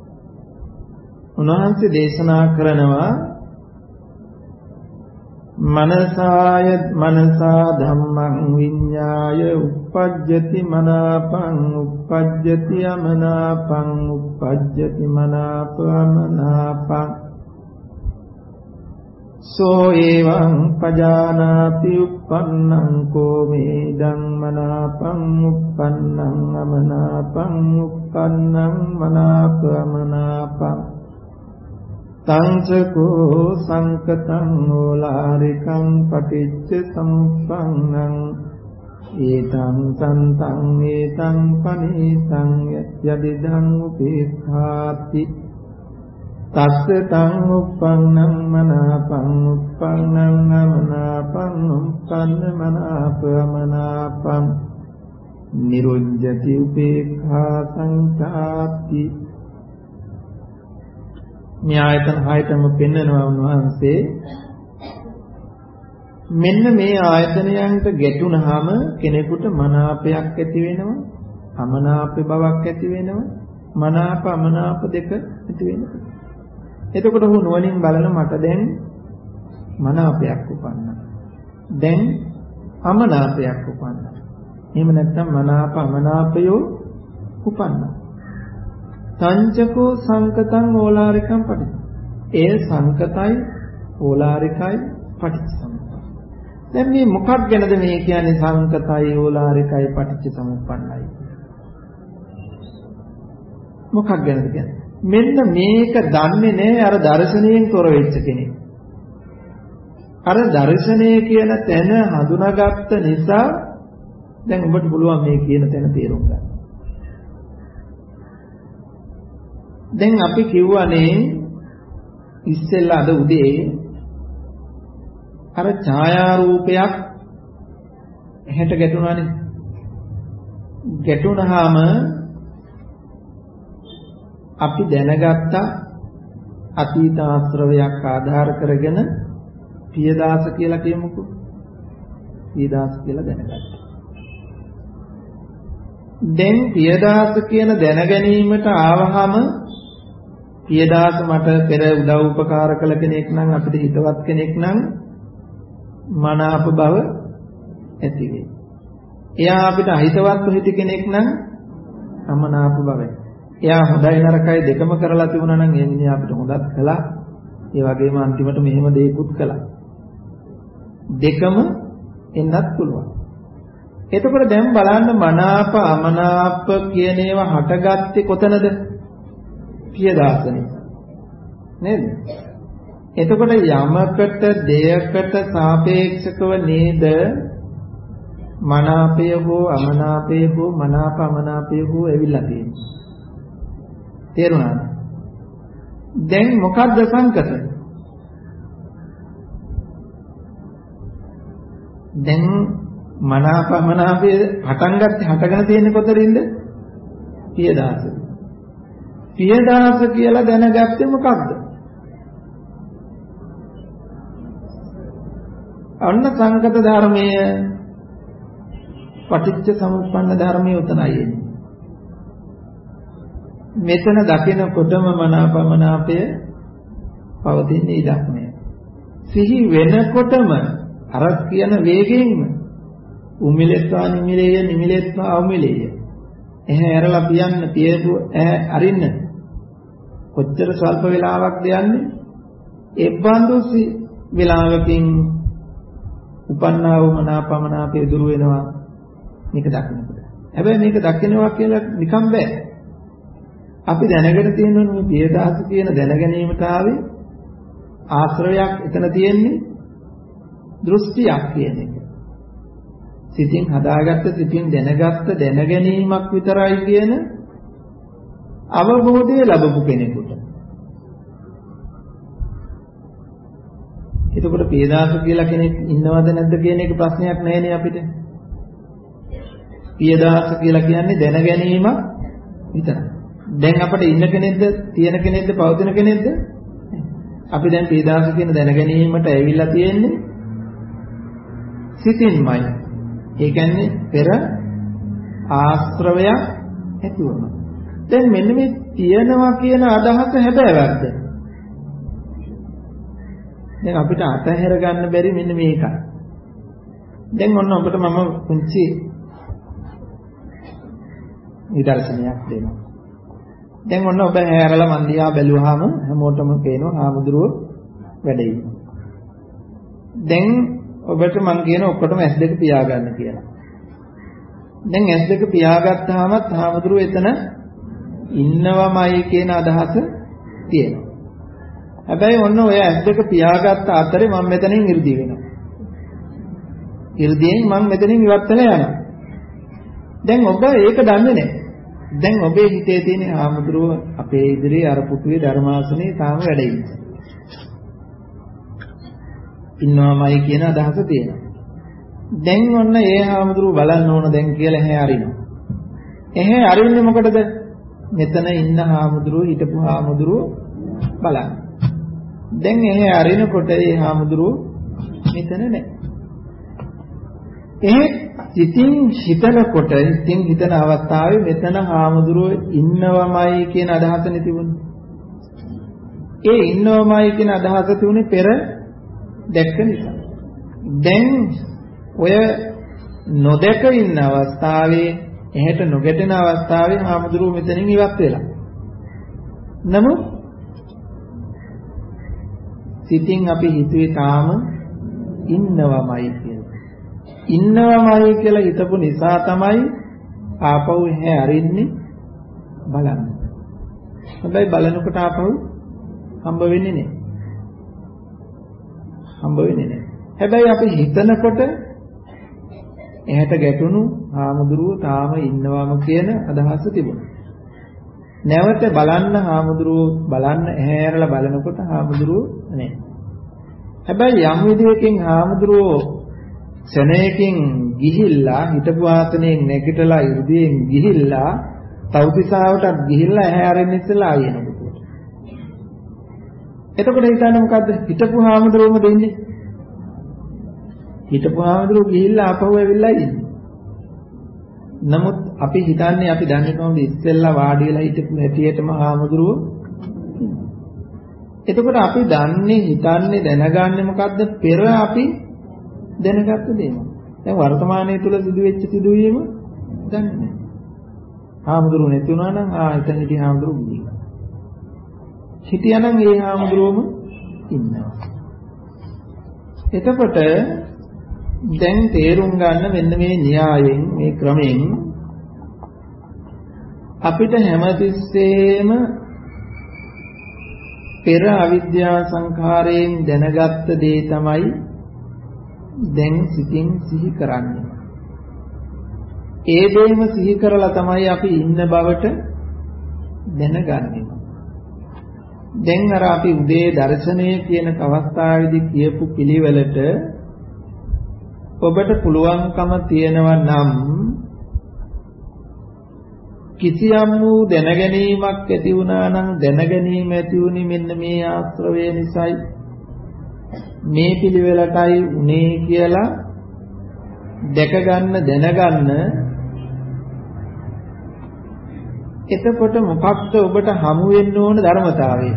උන්වහන්සේ දේශනා කරනවා මනසාය මනසා ධම්මං විඤ්ඤාය uppajjati මනාපං uppajjati අමනාපං uppajjati මනාපමනාපං සෝ එවං පජානාති uppannං කෝ මේදං මනාපං uppannං අමනාපං uppannං මනාපමනාපං තංසකෝ සංකතං ඕලාරිකං පටිච්ච සමුප්පන්නං ඒතං සන්තං ඒතං පනීතං යදිදං උපේක්ඛාති තස්ස තං උප්පන්නං මනාපං උප්පන්නං අමනාපං උප්පන්න මනාපමනාපං නිරුඤ්ජති උපේක්ඛා සංඛාති මේ ආයතන හයතම පෙන්වනවා උන්වහන්සේ මෙන්න මේ ආයතනයන්ට ගැටුණාම කෙනෙකුට මනාපයක් ඇති වෙනවා අමනාප බවක් ඇති වෙනවා මනාප අමනාප දෙක ඇති වෙනවා එතකොට හු නුවණින් බලන මට දැන් මනාපයක් උපන්නා දැන් අමනාපයක් උපන්නා එහෙම නැත්නම් මනාප අමනාපයෝ උපන්නා සංචකෝ සංකතං ඕලාරිකං පටිච්ච. ඒ සංකතයි ඕලාරිකයි පටිච්චසමුප්පන්න. දැන් මේ මොකක් ගැනද මේ කියන්නේ සංකතයි ඕලාරිකයි පටිච්චසමුප්පන්නයි. මොකක් ගැනද කියන්නේ? මෙන්න මේක දන්නේ නැහැ අර දර්ශනයෙන් තොර වෙච්ච කෙනෙක්. අර දර්ශනය කියන තැන හඳුනාගත්ත නිසා දැන් ඔබට පුළුවන් මේ කියන තැන තේරුම් ගන්න. දැන් අපි කියවනේ ඉස්සෙල්ලා අද උදේ අර ඡායාරූපයක් ඇහැට ගැටුණානේ ගැටුණාම අපි දැනගත්ත අතීත ආශ්‍රවයක් ආධාර කරගෙන පියදාස කියලා කියමුකෝ පියදාස කියලා දැනගත්තා දැන් පියදාස කියන දැනගැනීමට ආවහම පියදාස මට පෙර උදව් උපකාර කළ කෙනෙක් නම් අපිට හිතවත් කෙනෙක් නම් මනාප බව ඇති වෙයි. එයා අපිට අහිතවත් හිත කෙනෙක් නම් අමනාප බවයි. එයා හොඳයි නරකයි දෙකම කරලා තිබුණා නම් ඒ මිනිහා අපිට හොඳත් කළා. ඒ වගේම අන්තිමට මෙහෙම දෙයක්ත් කළා. දෙකම එන්නත් පුළුවන්. එතකොට දැන් බලන්න මනාප අමනාප කියන ඒවා හටගත්තේ කොතනද? පියදාසනේ. නේද? එතකොට යමකට දෙයකට සාපේක්ෂකව නේද මනාපය හෝ අමනාපය හෝ මනාප අමනාපය හෝ ඇවිල්ලා තියෙන්නේ. තේරුණාද? දැන් මොකක්ද සංකත? දැන් මනාප අමනාපය පටන් ගත්තේ හටගෙන තියෙන්නේ කොතනින්ද? පියදාස. පියදාස කියලා දැනගත්තේ මොකක්ද? අන්න සංකත ධර්මයේ පටිච්ච සමුප්පන්න ධර්මයේ උතනයි එන්නේ. මෙතන දකිනකොටම මනාපමනාපය පවතින්නේ ඉඩක් නෑ. සිහි වෙනකොටම අර කියන වේගයෙන්ම උමිලෙත්වා නිමිලේය නිමිලෙත්වා අවමිලේය. එහේ ඇරලා පියන්න පියපු ඈ අරින්න. කොච්චර ස්වල්ප වෙලාවක්ද යන්නේ? ඒ බඳු වෙලාවකින් උපන්නා වූ මනාපමනාපය දුරු වෙනවා. මේක දකින්නකොට. හැබැයි මේක දකින්නවා කියලා නිකම් බෑ. අපි දැනගෙන තියෙන මේ පියදාස කියන දැනගැනීමට ආවේ ආශ්‍රවයක් එතන තියෙන්නේ දෘෂ්ටියක් කියන එක. සිතින් හදාගත්ත සිතින් දැනගත්ත දැනගැනීමක් විතරයි කියන අවබෝධය ලැබපු කෙනෙකුට. එතකොට පියදාස කියලා කෙනෙක් ඉන්නවද නැද්ද කියන එක ප්‍රශ්නයක් නැහැනේ අපිට. පියදාස කියලා කියන්නේ දැනගැනීම විතරයි. දැන් අපිට ඉන්න කෙනෙක්ද තියෙන කෙනෙක්ද පවතින කෙනෙක්ද? අපි දැන් පියදාස කියන දැනගැනීමට ඇවිල්ලා තියෙන්නේ සිතින්මයි. ඒ කියන්නේ පෙර ආශ්‍රවයක් ඇතිවම. දැන් මෙන්න මේ තියනවා කියන අදහස හැබෑවක්ද? දැන් අපිට අතහැර ගන්න බැරි මෙන්න මේකයි. දැන් ඔන්න ඔබට මම පුංචි නිදර්ශනයක් දෙනවා. දැන් ඔන්න ඔබ හැරලා මන් දිහා බැලුවාම හැමෝටම පේනවා හාමුදුරුවෝ වැඩ ඉන්නවා. දැන් ඔබට මං කියන ඔක්කොටම ඇස් දෙක පියාගන්න කියලා. දැන් ඇස් දෙක පියාගත්තාමත් හාමුදුරුවෝ එතන ඉන්නවමයි කියන අදහස තියෙනවා. හැබැයි ඔන්න ඔය ඇස් දෙක පියාගත්ත අතරේ මම මෙතනින් 이르දි වෙනවා. 이르දියෙන් මම මෙතනින් ඉවත් වෙලා යනවා. දැන් ඔබ ඒක දන්නේ නැහැ. දැන් ඔබේ හිතේ තියෙන හාමුදුරුවෝ අපේ ඉදිරියේ අර පුටුවේ ධර්මාසනේ තාම වැඩ ඉන්නවා. ඉන්නවමයි කියන අදහස තියෙනවා. දැන් ඔන්න ඒ හාමුදුරුවෝ බලන්න ඕන දැන් කියලා එහේ අරිනවා. එහේ අරින්නේ මොකටද? මෙතන ඉන්න හාමුදුරුවෝ හිටපු හාමුදුරුවෝ බලන්න. දැන් එහේ අරිනකොට ඒ හාමුදුරුවෝ මෙතන නැහැ. එහේ සිතින් හිතනකොට සිතින් හිතන අවස්ථාවේ මෙතන හාමුදුරුවෝ ඉන්නවමයි කියන අදහසනේ තිබුණේ. ඒ ඉන්නවමයි කියන අදහස තිබුණේ පෙර දැක්ක නිසා. දැන් ඔය නොදැක ඉන්න අවස්ථාවේ එහෙට නොගැටෙන අවස්ථාවේ හාමුදුරුවෝ මෙතනින් ඉවත් වෙලා. නමුත් සිතින් අපි හිතුවේ තාම ඉන්නවමයි කියලා. ඉන්නවමයි කියලා හිතපු නිසා තමයි ආපහු එහේ අරින්නේ බලන්න. හැබැයි බලනකොට ආපහු හම්බ වෙන්නේ නැහැ. හම්බ වෙන්නේ නැහැ. හැබැයි අපි හිතනකොට එහෙට ගැටුණු හාමුදුරුවෝ තාම ඉන්නවම කියන අදහස තිබුණා. නැවත බලන්න හාමුදුරුවෝ බලන්න ඇහැරලා බලනකොට හාමුදුරුවෝ නැහැ. හැබැයි යම් විදියකින් හාමුදුරුවෝ ක්ෂණයකින් ගිහිල්ලා හිටපු ආසනයෙන් නැගිටලා ඉර්ධියෙන් ගිහිල්ලා තවතිසාවටත් ගිහිල්ලා ඇහැ අරින්න ඉස්සලා ආයෙනකොට. එතකොට හිතන්නේ මොකද්ද? හිටපු හාමුදුරුවෝම දෙන්නේ. හිටපු හාමුදුරුවෝ ගිහිල්ලා ආපහු ඇවිල්ලා ඉන්නේ. නමුත් අපි හිතන්නේ අපි දන්නේ කොහොමද ඉස්සෙල්ලා වාඩි වෙලා හිටපු හැටියටම හාමුදුරුවෝ. එතකොට අපි දන්නේ හිතන්නේ දැනගන්නේ මොකද්ද? පෙර අපි දැනගත්ත දේම. දැන් වර්තමානයේ තුල සිදුවෙච්ච සිදුවීම දන්නේ නැහැ. හාමුදුරුවෝ නැති වුණා නම් ආ එතන හිටි හාමුදුරුවෝ ගිහින්. හිටියානම් ඒ හාමුදුරුවෝම ඉන්නවා. එතකොට දැන් තේරුම් ගන්න මෙන්න මේ න්‍යායෙන් මේ ක්‍රමයෙන් අපිට හැමතිස්සෙම පෙර අවිද්‍යා සංඛාරයෙන් දැනගත්ත දේ තමයි දැන් සිතින් සිහි කරන්නේ. ඒ දෙයම සිහි කරලා තමයි අපි ඉන්න බවට දැනගන්නේ. දැන් අර අපි උදේ දර්ශනය කියන අවස්ථාවේදී කියපු පිළිවෙලට ඔබට පුළුවන්කම තියෙනවා නම් කිසියම් වූ දැනගැනීමක් ඇති වුණා නම් දැනගැනීම ඇති වුණේ මෙන්න මේ ආශ්‍රවය නිසායි මේ පිළිවෙලටයි උනේ කියලා දැක ගන්න දැනගන්න. එතකොට මොකක්ද ඔබට හමු වෙන්න ඕන ධර්මතාවය?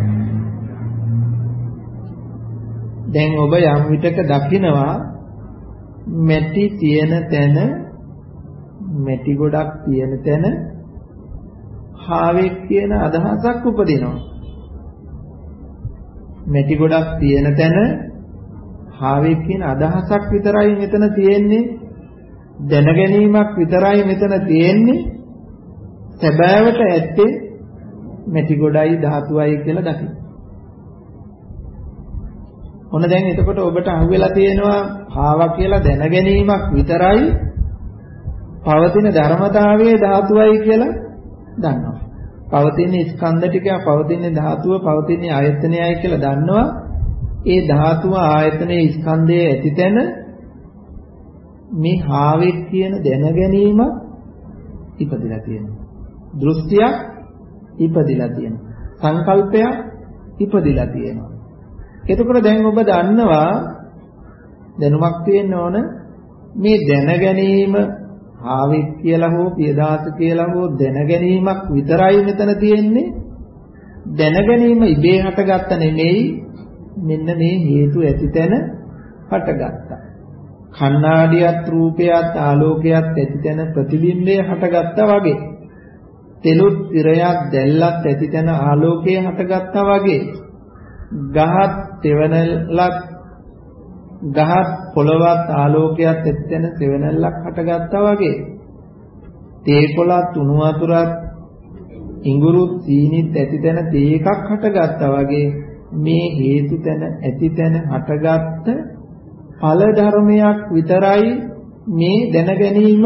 දැන් ඔබ යම් විටක දකිනවා මෙටි තියෙන තැන මෙටි ගොඩක් තියෙන තැන හාවෙක් කියන අදහසක් උපදිනවා. මෙටි ගොඩක් තියෙන තැන හාවෙක් කියන අදහසක් විතරයි මෙතන තියෙන්නේ. දැනගැනීමක් විතරයි මෙතන තියෙන්නේ. සැබෑවට ඇත්තේ මෙටි ගොඩයි ධාතුවයි කියලා දකින්න. ඔන්න දැන් එතකොට ඔබට අහුවෙලා තියෙනවා හාවා කියලා දැනගැනීමක් විතරයි පවතින ධර්මතාවයේ ධාතුවයි කියලා දන්නවා. පවතින ස්කන්ධ ටික පවතින ධාතුව පවතින ආයතනයයි කියලා දන්නවා. ඒ ධාතුව ආයතනයේ ස්කන්ධයේ ඇතිතැන මේ හාවෙක් කියන දැනගැනීම ඉපදිලා තියෙනවා. දෘෂ්ටියක් ඉපදිලා තියෙනවා. සංකල්පයක් ඉපදිලා තියෙනවා. එතකොට දැන් ඔබ දන්නවා දැනුමක් තියෙන්න ඕන මේ දැනගැනීම ආවෙක් කියලා හෝ පියදාස කියලා හෝ දැනගැනීමක් විතරයි මෙතන තියෙන්නේ. දැනගැනීම ඉබේ හටගත්ත නෙමෙයි මෙන්න මේ හේතු ඇතිතැන හටගත්තා. කණ්ණාඩියත් රූපයත් ආලෝකයත් ඇතිතැන ප්‍රතිබිම්බය හටගත්තා වගේ. තෙලුත් තිරයක් දැල්ලත් ඇතිතැන ආලෝකය හටගත්තා වගේ. ගහත් තෙවනලක් ගහත් පොළවත් ආලෝකයක් ඇතිතැන තෙවනලක් හටගත්තා වගේ. තේ කොළත් උණු වතුරත් ඉඟුරුත් සීනිත් ඇතිතැන තේ එකක් හටගත්තා වගේ මේ හේතු තැන ඇතිතැන හටගත්ත ඵල ධර්මයක් විතරයි මේ දැන ගැනීම.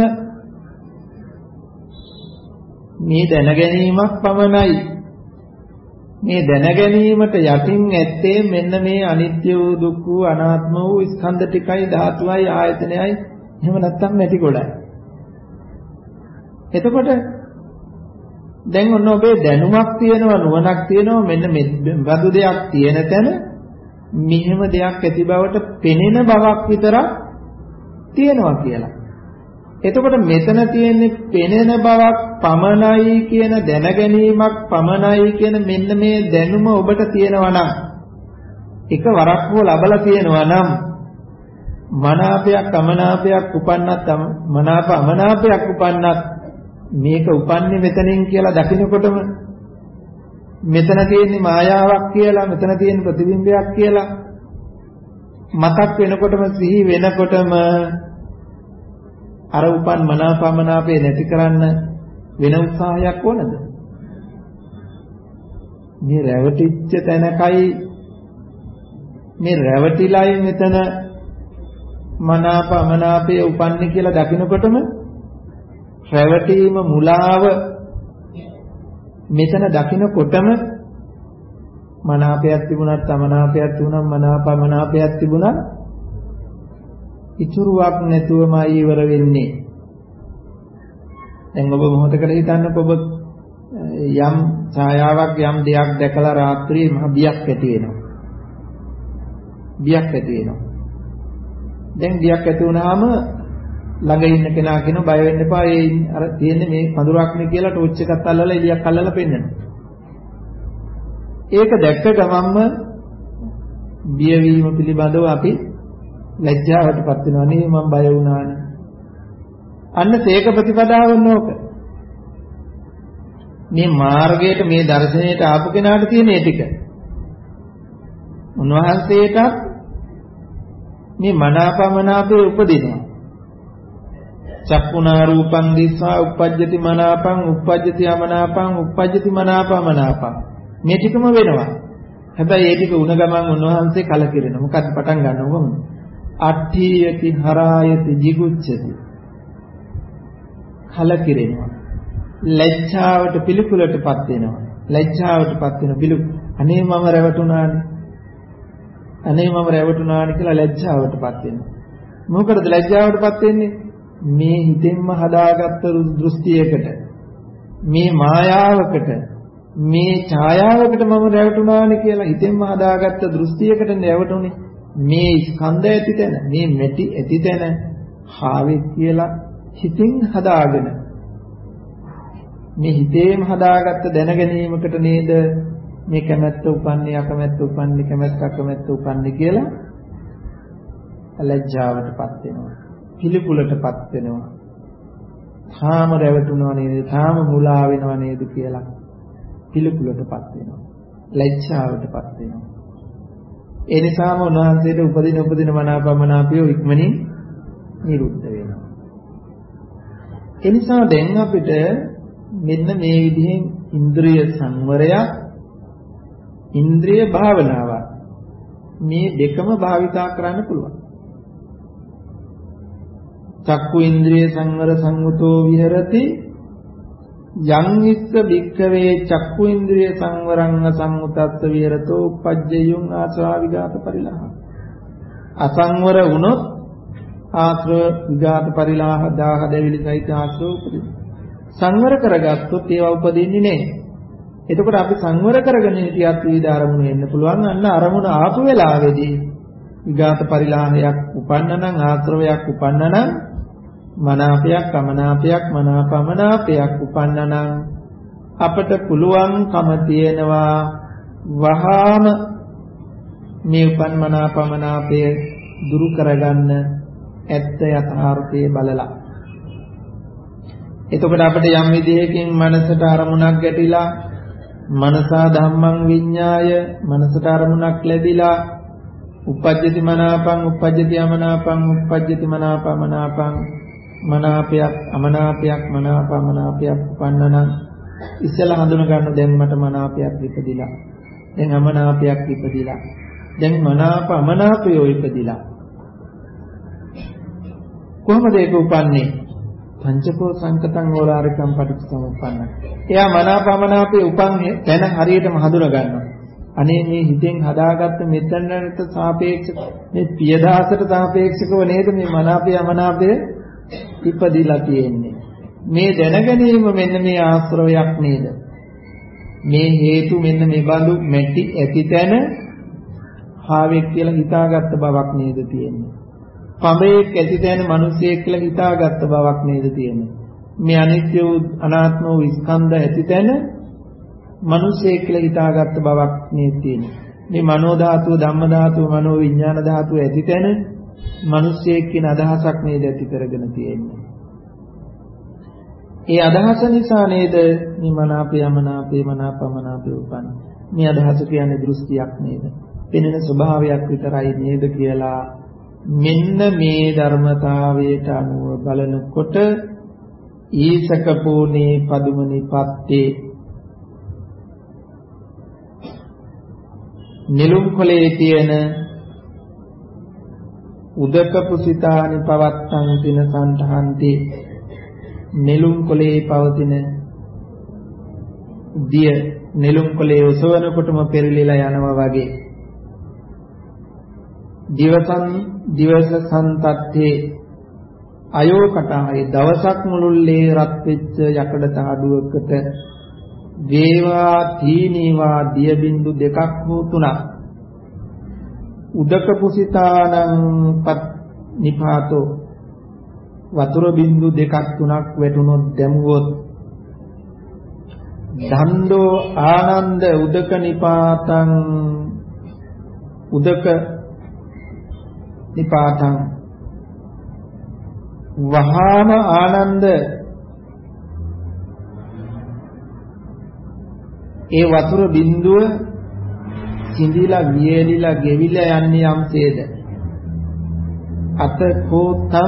මේ දැන ගැනීමක් පමණයි. මේ දැන ගැනීමට යටින් ඇත්තේ මෙන්න මේ අනිත්‍ය වූ දුක්ඛ වූ අනාත්ම වූ ස්කන්ධ ටිකයි ධාතුවයි ආයතනයයි එහෙම නැත්නම් නැති ගොඩයි. එතකොට දැන් ඔන්න ඔබේ දැනුමක් තියෙනවා නුවණක් තියෙනවා මෙන්න මේ බඳු දෙයක් තියෙන තැන මෙහෙම දෙයක් ඇති බවට පෙනෙන බවක් විතරක් තියෙනවා කියලා. එතකොට මෙතන තියෙන්නේ පෙනෙන බවක් පමණයි කියන දැනගැනීමක් පමණයි කියන මෙන්න මේ දැනුම ඔබට තියෙනවා නම් එක වරක් හෝ ලබලා තියෙනවා නම් මනාපයක් අමනාපයක් උපන්නත් මනාප අමනාපයක් උපන්නත් මේක උපන්නේ මෙතනින් කියලා දකින්නකොටම මෙතන තියෙන්නේ මායාවක් කියලා මෙතන තියෙන ප්‍රතිබිම්බයක් කියලා මතක් වෙනකොටම සිහි වෙනකොටම අර උපන් මනාපමනාපේ නැති කරන්න වෙන උත්සාහයක් ඕනද? මේ රැවටිච්ච තැනකයි මේ රැවටිලයි මෙතන මනාපමනාපේ උපන්නේ කියලා දකින්නකොටම රැවටීම මුලාව මෙතන දකින්නකොටම මනාපයක් තිබුණත් අමනාපයක් තිබුණත් මනාපමනාපයක් තිබුණත් ඉතුරුවක් නැතුවමයි ඉවර වෙන්නේ. දැන් ඔබ මොහොතකට හිතන්නකො ඔබ යම් ඡායාවක් යම් දෙයක් දැකලා රාත්‍රියේ මහ බියක් ඇති වෙනවා. බියක් ඇති වෙනවා. දැන් බියක් ඇති වුණාම ළඟ ඉන්න කෙනා කියන බය වෙන්න එපා ඒ අර තියෙන්නේ මේ පඳුරක්නේ කියලා ටෝච් එකක් අල්ලලා එළියක් අල්ලලා පෙන්නනවා. ඒක දැක්ක ගමන්ම බියවීම පිළිබඳව අපි ලැජ්ජාවටපත් වෙනවා නේ මම බය වුණානේ. අන්න තේක ප්‍රතිපදාව නෝක. මේ මාර්ගයට මේ දර්ශනයට ආපු කෙනාට තියෙන ඒ ටික. උන්වහන්සේට මේ මනාපමනාපේ උපදිනවා. චක්කුණා රූපං දිස්සා uppajjati මනාපං uppajjati අමනාපං uppajjati මනාපමනාපං මේ ටිකම වෙනවා. හැබැයි ඒ ටික උණ ගමන් උන්වහන්සේ කලකිරෙනවා. මොකක්ද පටන් ගන්නව කොහොමද? අට්ඨියති හරායති jigucchati කලකිරෙනවා. ලැජ්ජාවට පිළිකුලටපත් වෙනවා. ලැජ්ජාවටපත් වෙන පිළි අනේ මම රැවටුණානේ. අනේ මම රැවටුණානේ කියලා ලැජ්ජාවටපත් වෙනවා. මොකටද ලැජ්ජාවටපත් වෙන්නේ? මේ හිතෙන්ම හදාගත්ත දෘෂ්ටියකට මේ මායාවකට මේ ඡායාවකට මම රැවටුණානේ කියලා හිතෙන්ම හදාගත්ත දෘෂ්ටියකට රැවටුනේ. මේ ස්කන්ධය ඇතිතැන මේ මෙටි ඇතිතැන හාවෙක් කියලා හිතින් හදාගෙන මේ හිතේම හදාගත්ත දැනගැනීමකට නේද මේ කැමැත්ත උපන්නේ අකමැත්ත උපන්නේ කැමැත්ත අකමැත්ත උපන්නේ කියලා ලැජ්ජාවටපත් වෙනවා පිළිකුලටපත් වෙනවා තාම රැවටුණා නේද තාම මුලා වෙනවා නේද කියලා පිළිකුලටපත් වෙනවා ලැජ්ජාවටපත් වෙනවා. ඒ නිසාම උන්වහන්සේට උපදින උපදින මනාපමනාපය ඉක්මනින් නිරුද්ධ වෙනවා. ඒ නිසා දැන් අපිට මෙන්න මේ විදිහෙන් ඉන්ද්‍රිය සංවරයක් ඉන්ද්‍රිය භාවනාවක් මේ දෙකම භාවිතා කරන්න පුළුවන්. චක්කු ඉන්ද්‍රිය සංවර සංවතෝ විහෙරති යං ඉස්ස භික්ඛවේ චක්කු ඉන්ද්‍රිය සංවරං සංවතස්ස විහෙරතෝ uppajjayun ආශ්‍රව විඝාත පරිලාහ අසංවර වුණොත් ආශ්‍රව විඝාත පරිලාහ දාහ දෙවිලි සහිත ආශ්‍රව උපදින සංවර කරගත්තොත් ඒවා උපදින්නේ නැහැ. එතකොට අපි සංවර කරගෙන හිටියත් විවිධ අරමුණු එන්න පුළුවන්. අන්න අරමුණ ආපු වෙලාවේදී විඝාත පරිලාහයක් උපන්නනම් ආශ්‍රවයක් උපන්නනම් මනාපයක් අමනාපයක් මනාපමනාපයක් උපන්නනම් අපට පුළුවන්කම තියෙනවා වහාම මේ උපන් මනාපමනාපය දුරු කරගන්න ඇත්ත යථාර්ථයේ බලලා. එතකොට අපිට යම් විදිහකින් මනසට අරමුණක් ගැටිලා මනසා ධම්මං විඤ්ඤාය මනසට අරමුණක් ලැබිලා උපජ්ජති මනාපං උපජ්ජති අමනාපං උපජ්ජති මනාපමනාපං මනාපයක් අමනාපයක් මනාපමනාපයක් උපන්නනම් ඉස්සෙල්ලා හඳුන ගන්න දැන් මට මනාපයක් ඉපදිලා දැන් අමනාපයක් ඉපදිලා දැන් මනාප අමනාපයෝ ඉපදිලා කොහොමද ඒක උපන්නේ පංචකෝ සංකතං ඕලාරිකම් පටිච්චසමුප්පන්න. එයා මනාපමනාපේ උපන් තැන හරියටම හඳුනා ගන්නවා. අනේ මේ හිතෙන් හදාගත්ත මෙතනට සාපේක්ෂ මේ පියදාසට සාපේක්ෂකව නේද මේ මනාපය අමනාපය ඉපදිලා තියෙන්නේ. මේ දැනගැනීම මෙන්න මේ ආශ්‍රවයක් නේද? මේ හේතු මෙන්න මේ බඳු මෙටි ඇති තැන හාවෙක් කියලා හිතාගත්ත බවක් නේද තියෙන්නේ. පඹයෙක් ඇති තැන මිනිසෙක් කියලා හිතාගත්ත බවක් නේද තියෙන්නේ. මේ අනිත්‍ය වූ අනාත්ම වූ ස්කන්ධ ඇති තැන මිනිසෙක් කියලා හිතාගත්ත බවක් නේද තියෙන්නේ. මේ මනෝ ධාතුව, ධම්ම ධාතුව, මනෝ විඥාන ධාතුව ඇති තැන මිනිසෙක් කියන අදහසක් නේද ඇති කරගෙන තියෙන්නේ. ඒ අදහස නිසා නේද මේ මනාපය මනාපේ මනාපමනාපේ උපන්නේ. මේ අදහස කියන්නේ දෘෂ්ටියක් නේද? පෙනෙන ස්වභාවයක් විතරයි නේද කියලා මෙන්න මේ ධර්මතාවයට අනුව බලනකොට ඊසකපෝනේ පදුමනිපත්තේ නිලුම් කොලේ තියෙන උදක පුසිතානි පවත්තං තින සන්තහන්ති නිලුම් කොලේ පවතින දිය නිලුම් කොලේ ඔසවනකොටම පෙරලිලා යනවා වගේ දිවසන් දිවස සන්තත්තේ අයෝකටායි දවසක් මුළුල්ලේ රත් වෙච්ච යකඩ තහඩුවකට වේවා තීනීවා දිය බින්දු දෙකක් හෝ තුනක් උදක පුසිතානං පත් නිපාතෝ වතුර බින්දු දෙකක් තුනක් වැටුනොත් දැමුවොත් දණ්ඩෝ ආනන්ද උදක නිපාතං උදක නිපාතං වහාම ආනන්ද ඒ වතුර බින්දුව සිඳිලා වියලිලා ගෙවිලා යන්නේ යම්සේද අත කෝතං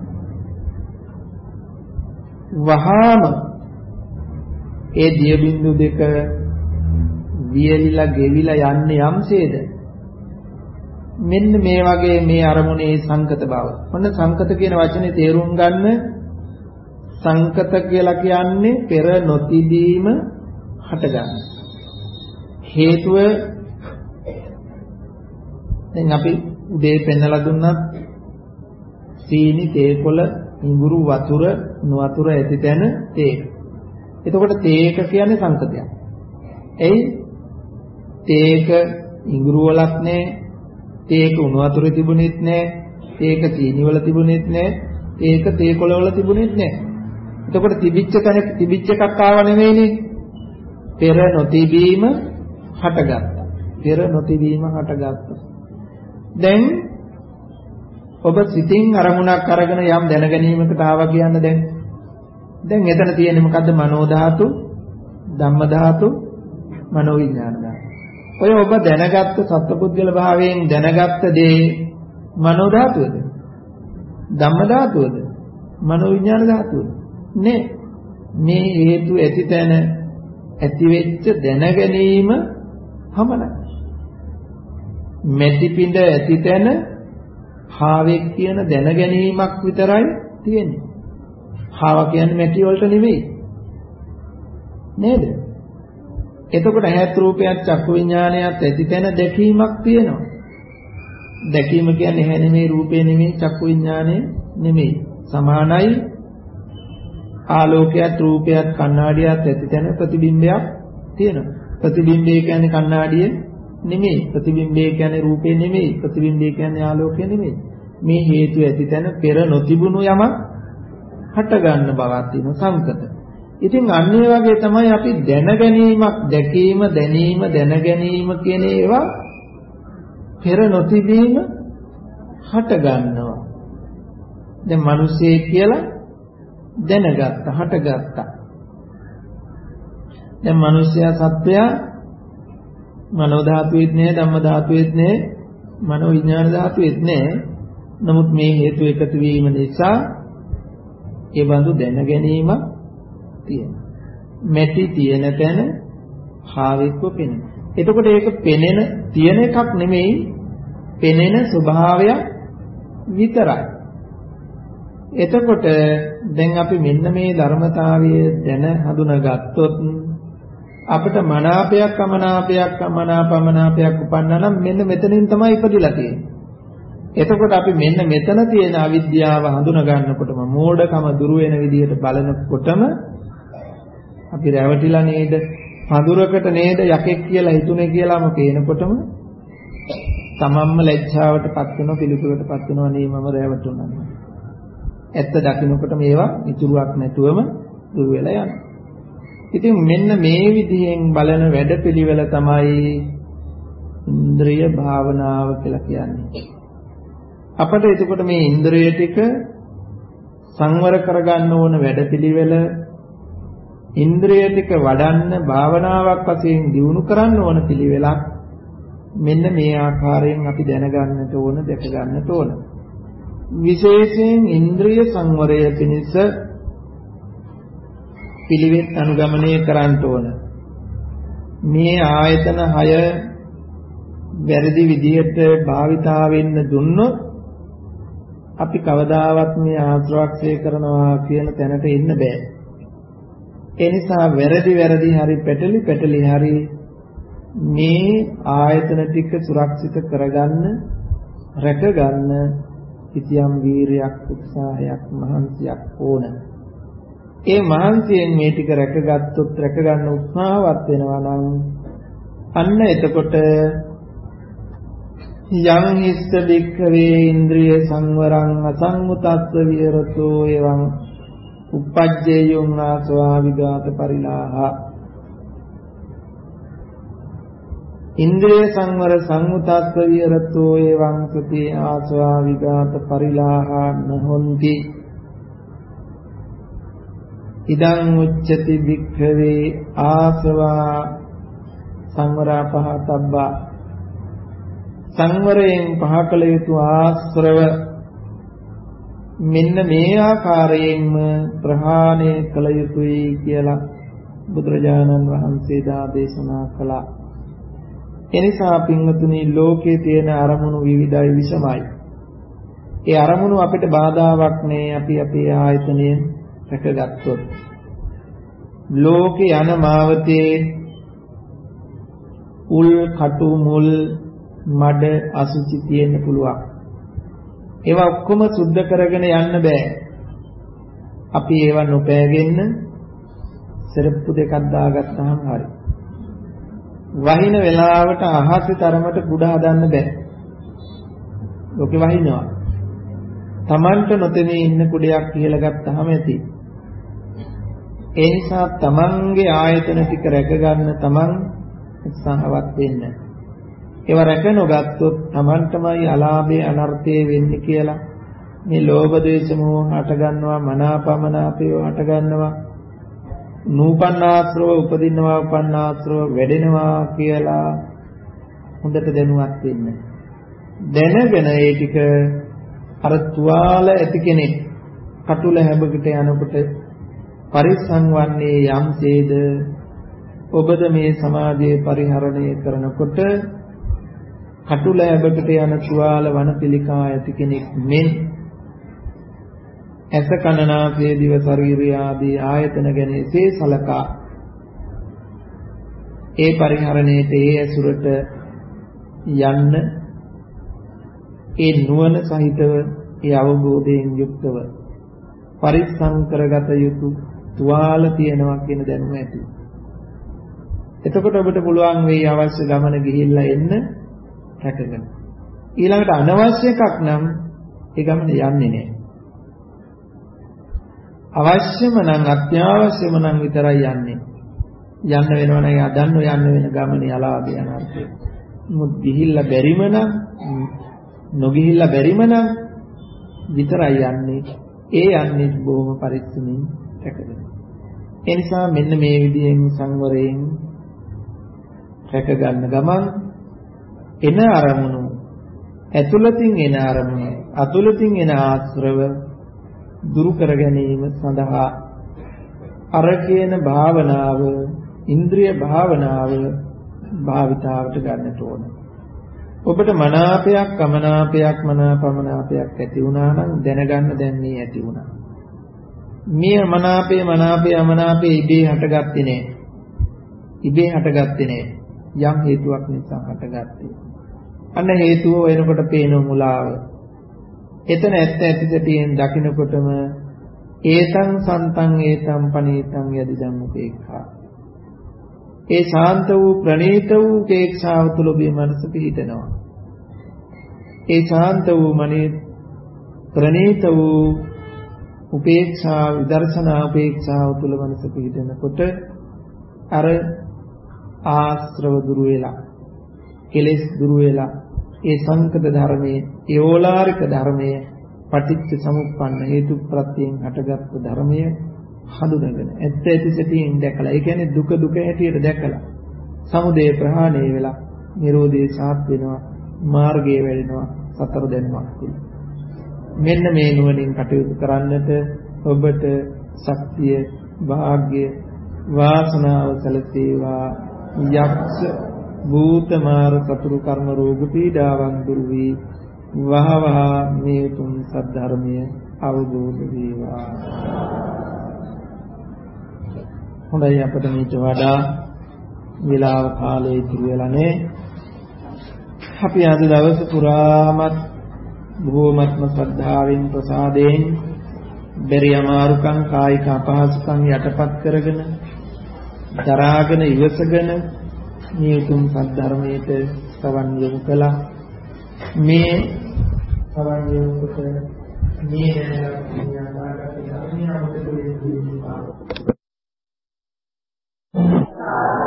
වහාම ඒ දිය බින්දු දෙක වියලිලා ගෙවිලා යන්නේ යම්සේද මෙන්න මේ වගේ මේ අරමුණේ සංකත බව. මොන සංකත කියන වචනේ තේරුම් ගන්න සංකත කියලා කියන්නේ පෙර නොතිබීම හටගන්න. හේතුව දැන් අපි උදේ පෙන්නලා දුන්නත් සීනි තේකොළ ඉඟුරු වතුර නොවතුර ඇති තැන තේක. එතකොට තේක කියන්නේ සංකතයක්. එයි තේක ඉඟුරු වලක් නැහැ. තේක උණු වතුරේ තිබුණෙත් නැහැ. තේක සීනි වල තිබුණෙත් නැහැ. තේක තේකොළ වල තිබුණෙත් නැහැ. එතකොට තිබිච්ච තැන තිබිච්ච එකක් ආව නෙවෙයිනේ. පෙර නොතිබීම හටගත්තා. පෙර නොතිබීම හටගත්තා. දැන් ඔබ සිතින් අරමුණක් අරගෙන යම් දැනගැනීමකට ආවා කියන්න දැන් දැන් එතන තියෙන්නේ මොකද්ද? මනෝ ධාතු, ධම්ම ධාතු, මනෝ විඥාන ධාතු. ඔය ඔබ දැනගත්ත සත්පුද්ගල භාවයෙන් දැනගත්ත දේ මනෝ ධාතුවද? ධම්ම ධාතුවද? මනෝ විඥාන ධාතුවද? නේ. මේ හේතු ඇතිතැන ඇති වෙච්ච දැනගැනීම පමණයි. මෙති පිඬ ඇතිතැන හාවෙක් කියන දැනගැනීමක් විතරයි තියෙන්නේ. හාව කියන්නේ මැටි වලට නෙවෙයි. නේද? එතකොට ඇහත් රූපයත් චක්කු විඥානයත් ඇතිතැන දැකීමක් තියෙනවා. දැකීම කියන්නේ ඇහැ නෙමෙයි රූපේ නෙමෙයි චක්කු විඥානය නෙමෙයි. සමානයි ආලෝකයත් රූපයත් කණ්ණාඩියත් ඇතිතැන ප්‍රතිබිම්බයක් තියෙනවා. ප්‍රතිබිම්බය කියන්නේ කණ්ණාඩිය නෙමෙයි. ප්‍රතිබිම්බය කියන්නේ රූපේ නෙමෙයි. ප්‍රතිබිම්බය කියන්නේ ආලෝකය නෙමෙයි. මේ හේතු ඇතිතැන පෙර නොතිබුණු යමක් හට ගන්න බවක් තියෙන සංකත. ඉතින් අන්න ඒ වගේ තමයි අපි දැනගැනීමක්, දැකීම, දැනීම, දැනගැනීම කියන ඒවා පෙර නොතිබීම හට ගන්නවා. දැන් මිනිස්සේ කියලා දැනගත්තා, හටගත්තා. දැන් මිනිස්යා සත්‍යය මනෝ ධාතුවේත් නෑ, ධම්ම ධාතුවේත් නෑ, මනෝ විඥාන ධාතුවේත් නෑ. නමුත් මේ හේතු එකතු වීම නිසා ඒ බඳු දැන ගැනීමක් තියෙනවා. මෙටි තියෙන තැන භාවිකව පෙනෙන. එතකොට ඒක පෙනෙන තියෙන එකක් නෙමෙයි, පෙනෙන ස්වභාවය විතරයි. එතකොට දැන් අපි මෙන්න මේ ධර්මතාවය දැන හඳුනාගත්තොත් අපිට මනාපයක් අමනාපයක් අමනාපමනාපයක් උපන්නා නම් මෙන්න මෙතනින් තමයි ඉපදිලා තියෙන්නේ. එතකොට අපි මෙන්න මෙතන තියෙන අවිද්‍යාව හඳුනා ගන්නකොටම මෝඩකම දුරු වෙන විදිහට බලනකොටම අපි රැවටිලා නේද? පඳුරකට නේද යකෙක් කියලා හිතුනේ කියලාම පේනකොටම තමන්ම ලැජ්ජාවටපත් වෙනවා, පිළිකුලටපත් වෙනවා, නේ මම රැවටුණා. ඇත්ත දකින්නකොට මේවා ඉතුරුවක් නැතුවම දුර වෙලා යනවා. ඉතින් මෙන්න මේ විදිහෙන් බලන වැඩපිළිවෙල තමයි ඉන්ද්‍රිය භාවනාව කියලා කියන්නේ. අපිට එතකොට මේ ඉන්ද්‍රිය ටික සංවර කරගන්න ඕන වැඩපිළිවෙල, ඉන්ද්‍රිය ටික වඩන්න භාවනාවක් වශයෙන් දියුණු කරන්න ඕන පිළිවෙලක් මෙන්න මේ ආකාරයෙන් අපි දැනගන්නට ඕන, දැක ගන්නට ඕන. විශේෂයෙන් ඉන්ද්‍රිය සංවරය පිණිස පිළිවෙත් අනුගමනය කරන්න ඕන. මේ ආයතන හය වැරදි විදිහට භාවිතා වෙන්න දුන්නොත් අපි කවදාවත් මේ ආශ්‍රවක්ෂය කරනවා කියන තැනට එන්න බෑ. ඒ නිසා වැරදි වැරදි හරි පැටලි පැටලි හරි මේ ආයතන ටික සුරක්ෂිත කරගන්න, රැකගන්න කිසියම් වීරියක්, උත්සාහයක්, මහන්සියක් ඕන. ඒ මහන්සියෙන් මේ ටික රැකගත්තොත්, රැකගන්න උත්සාහවත් වෙනවා නම් අන්න එතකොට යං හිස්ස වික්ඛවේ ඉන්ද්‍රිය සංවරං අසංගතස්ස විහෙරතෝ එවං උපජ්ජේයං ආසවා විගාත පරිලාහ. ඉන්ද්‍රිය සංවර සංගතස්ස විහෙරතෝ එවං සති ආසවා විගාත පරිලාහ නොහොಂತಿ. ඉදං උච්චති වික්ඛවේ ආසවා සංවරා පහතබ්බා. සංවරයෙන් පහ කළ යුතු ආශ්‍රව මෙන්න මේ ආකාරයෙන්ම ප්‍රහාණය කළ යුතුයි කියලා බුදුරජාණන් වහන්සේ දා දේශනා කළා. එනිසා පින්වතුනි, ලෝකයේ තියෙන අරමුණු විවිධයි, විසමයි. ඒ අරමුණු අපිට බාධාවක් නේ. අපි අපේ ආයතනයෙන් රැකගත්තොත් ලෝකේ යන මාවතේ උල් කටු මුල් මඩ අසුචි තියෙන්න පුළුවන්. ඒවා ඔක්කොම සුද්ධ කරගෙන යන්න බෑ. අපි ඒවා නොපෑගෙන්න සරප්පු දෙකක් දාගත්තාම හරි. වහින වෙලාවට අහසේ තරමට කුඩ හදන්න බෑ. ලෝකෙ වහිනවා. Tamanට නොතෙමී ඉන්න කුඩයක් කියලා ගත්තාම ඇති. ඒ නිසා Tamanගේ ආයතන ටික රැකගන්න Taman උත්සාහවත් වෙන්න. ඒව රැක නොගත්තොත් Tamanටමයි අලාභේ අනර්ථේ වෙන්නේ කියලා මේ ලෝභ දේශ මොහ හට ගන්නවා, මනාපමනාපය හට ගන්නවා, නූපන්නාශ්‍රව උපදිනවා, උපන්නාශ්‍රව වැඩෙනවා කියලා හොඳට දැනුවත් වෙන්න. දැනගෙන ඒ ටික අර තුවාල ඇති කෙනෙක් කටුල හැබකට යනකොට පරිස්සම් වන්නේ යම්සේද ඔබද මේ සමාජයේ පරිහරණය කරනකොට කටුල හැබකට යන තුවාල වනපිලිකා ඇති කෙනෙක් මෙන් ඇස කන නාසය දිව ශරීරය ආදී ආයතන ගැන එසේ සලකා ඒ පරිහරණයට ඒ ඇසුරට යන්න ඒ නුවණ සහිතව ඒ අවබෝධයෙන් යුක්තව පරිස්සම් කරගත යුතු තුවාල තියෙනවා කියන දැනුම ඇති. එතකොට ඔබට පුළුවන් වෙයි අවශ්‍ය ගමන ගිහිල්ලා එන්න රැකගෙන. ඊළඟට අනවශ්‍ය එකක් නම් ඒ ගමන යන්නේ නැහැ. අවශ්‍යම නම් අත්‍යවශ්‍යම නම් විතරයි යන්නේ. යන්න වෙනවා නම් යන්න යන්න වෙන ගමනේ අලාභය අනර්ථය. මුත් ගිහිල්ලා බැරිම නම් නොගිහිල්ලා බැරිම නම් විතරයි යන්නේ. ඒ යන්නේ බොහොම පරිස්සමින් රැකගෙන. ඒ නිසා මෙන්න මේ විදිහෙන් සංවරයෙන් රැක ගන්න ගමන් එන අරමුණු ඇතුළතින් එන අරමුණු අතුළතින් එන ආශ්‍රව දුරු කර ගැනීම සඳහා අර කියන භාවනාව ඉන්ද්‍රිය භාවනාව භාවිතාවට ගන්නට ඕන. ඔබට මනාපයක් අමනාපයක් මනාපමනාපයක් ඇති වුණා නම් දැනගන්න දැන් මේ ඇති වුණා. මේ මනාපේ මනාපේ අමනාපේ ඉබේ හටගත්තේ නෑ. ඉබේ හටගත්තේ නෑ. යම් හේතුවක් නිසා හටගත්තේ. අන්න හේතුව වෙනකොට පේන මුලාව. එතන ඇත්ත ඇති සැටියෙන් දකින්නකොටම ඒතං සන්තං ඒතං පනීතං යදිදං උපේක්ඛා. ඒ ශාන්ත වූ ප්‍රණීත වූ උපේක්ෂාව තුළ ඔබේ මනස පිහිටනවා. ඒ ශාන්ත වූ මනේ ප්‍රණීත වූ උපේක්ෂා විදර්ශනා උපේක්ෂාව තුළ මනස පිහිටනකොට අර ආශ්‍රව දුරු වෙලා කෙලෙස් දුරු වෙලා ඒ සංකත ධර්මයේ ඒ ඕලාරික ධර්මයේ පටිච්ච සමුප්පන්න හේතු ප්‍රත්‍යයෙන් හටගත් ධර්මයේ හඳුනගෙන ඇත්ත ඇති සැටියෙන් දැකලා ඒ කියන්නේ දුක දුක හැටියට දැකලා සමුදය ප්‍රහාණය වෙලා නිරෝධය සාත් වෙනවා මාර්ගය වැඩෙනවා සතර දැනුමක් තියෙනවා. මෙන්න මේ නුවණින් කටයුතු කරන්නට ඔබට ශක්තිය වාග්ය වාසනාව සැලසේවා. යක්ෂ භූත මාර සතුරු කර්ම රෝග පීඩාවන් දුරු වී වහවහ මේ තුන් සද්ධර්මය අවබෝධ වේවා. හොඳයි අපිට මේක වඩා විලාව කාලය ඉතුරු වෙලා නැහැ. අපි අද දවස පුරාමත් බොහෝමත්ම ශ්‍රද්ධාවෙන් ප්‍රසාදයෙන් බැරි අමාරුකම් කායික අපහසුකම් යටපත් කරගෙන දරාගෙන ඉවසගෙන මේ උතුම් සද්ධර්මයට සවන් යොමු කළා. මේ සවන් යොමු කොට මේ දැනගත් ධර්මය අපට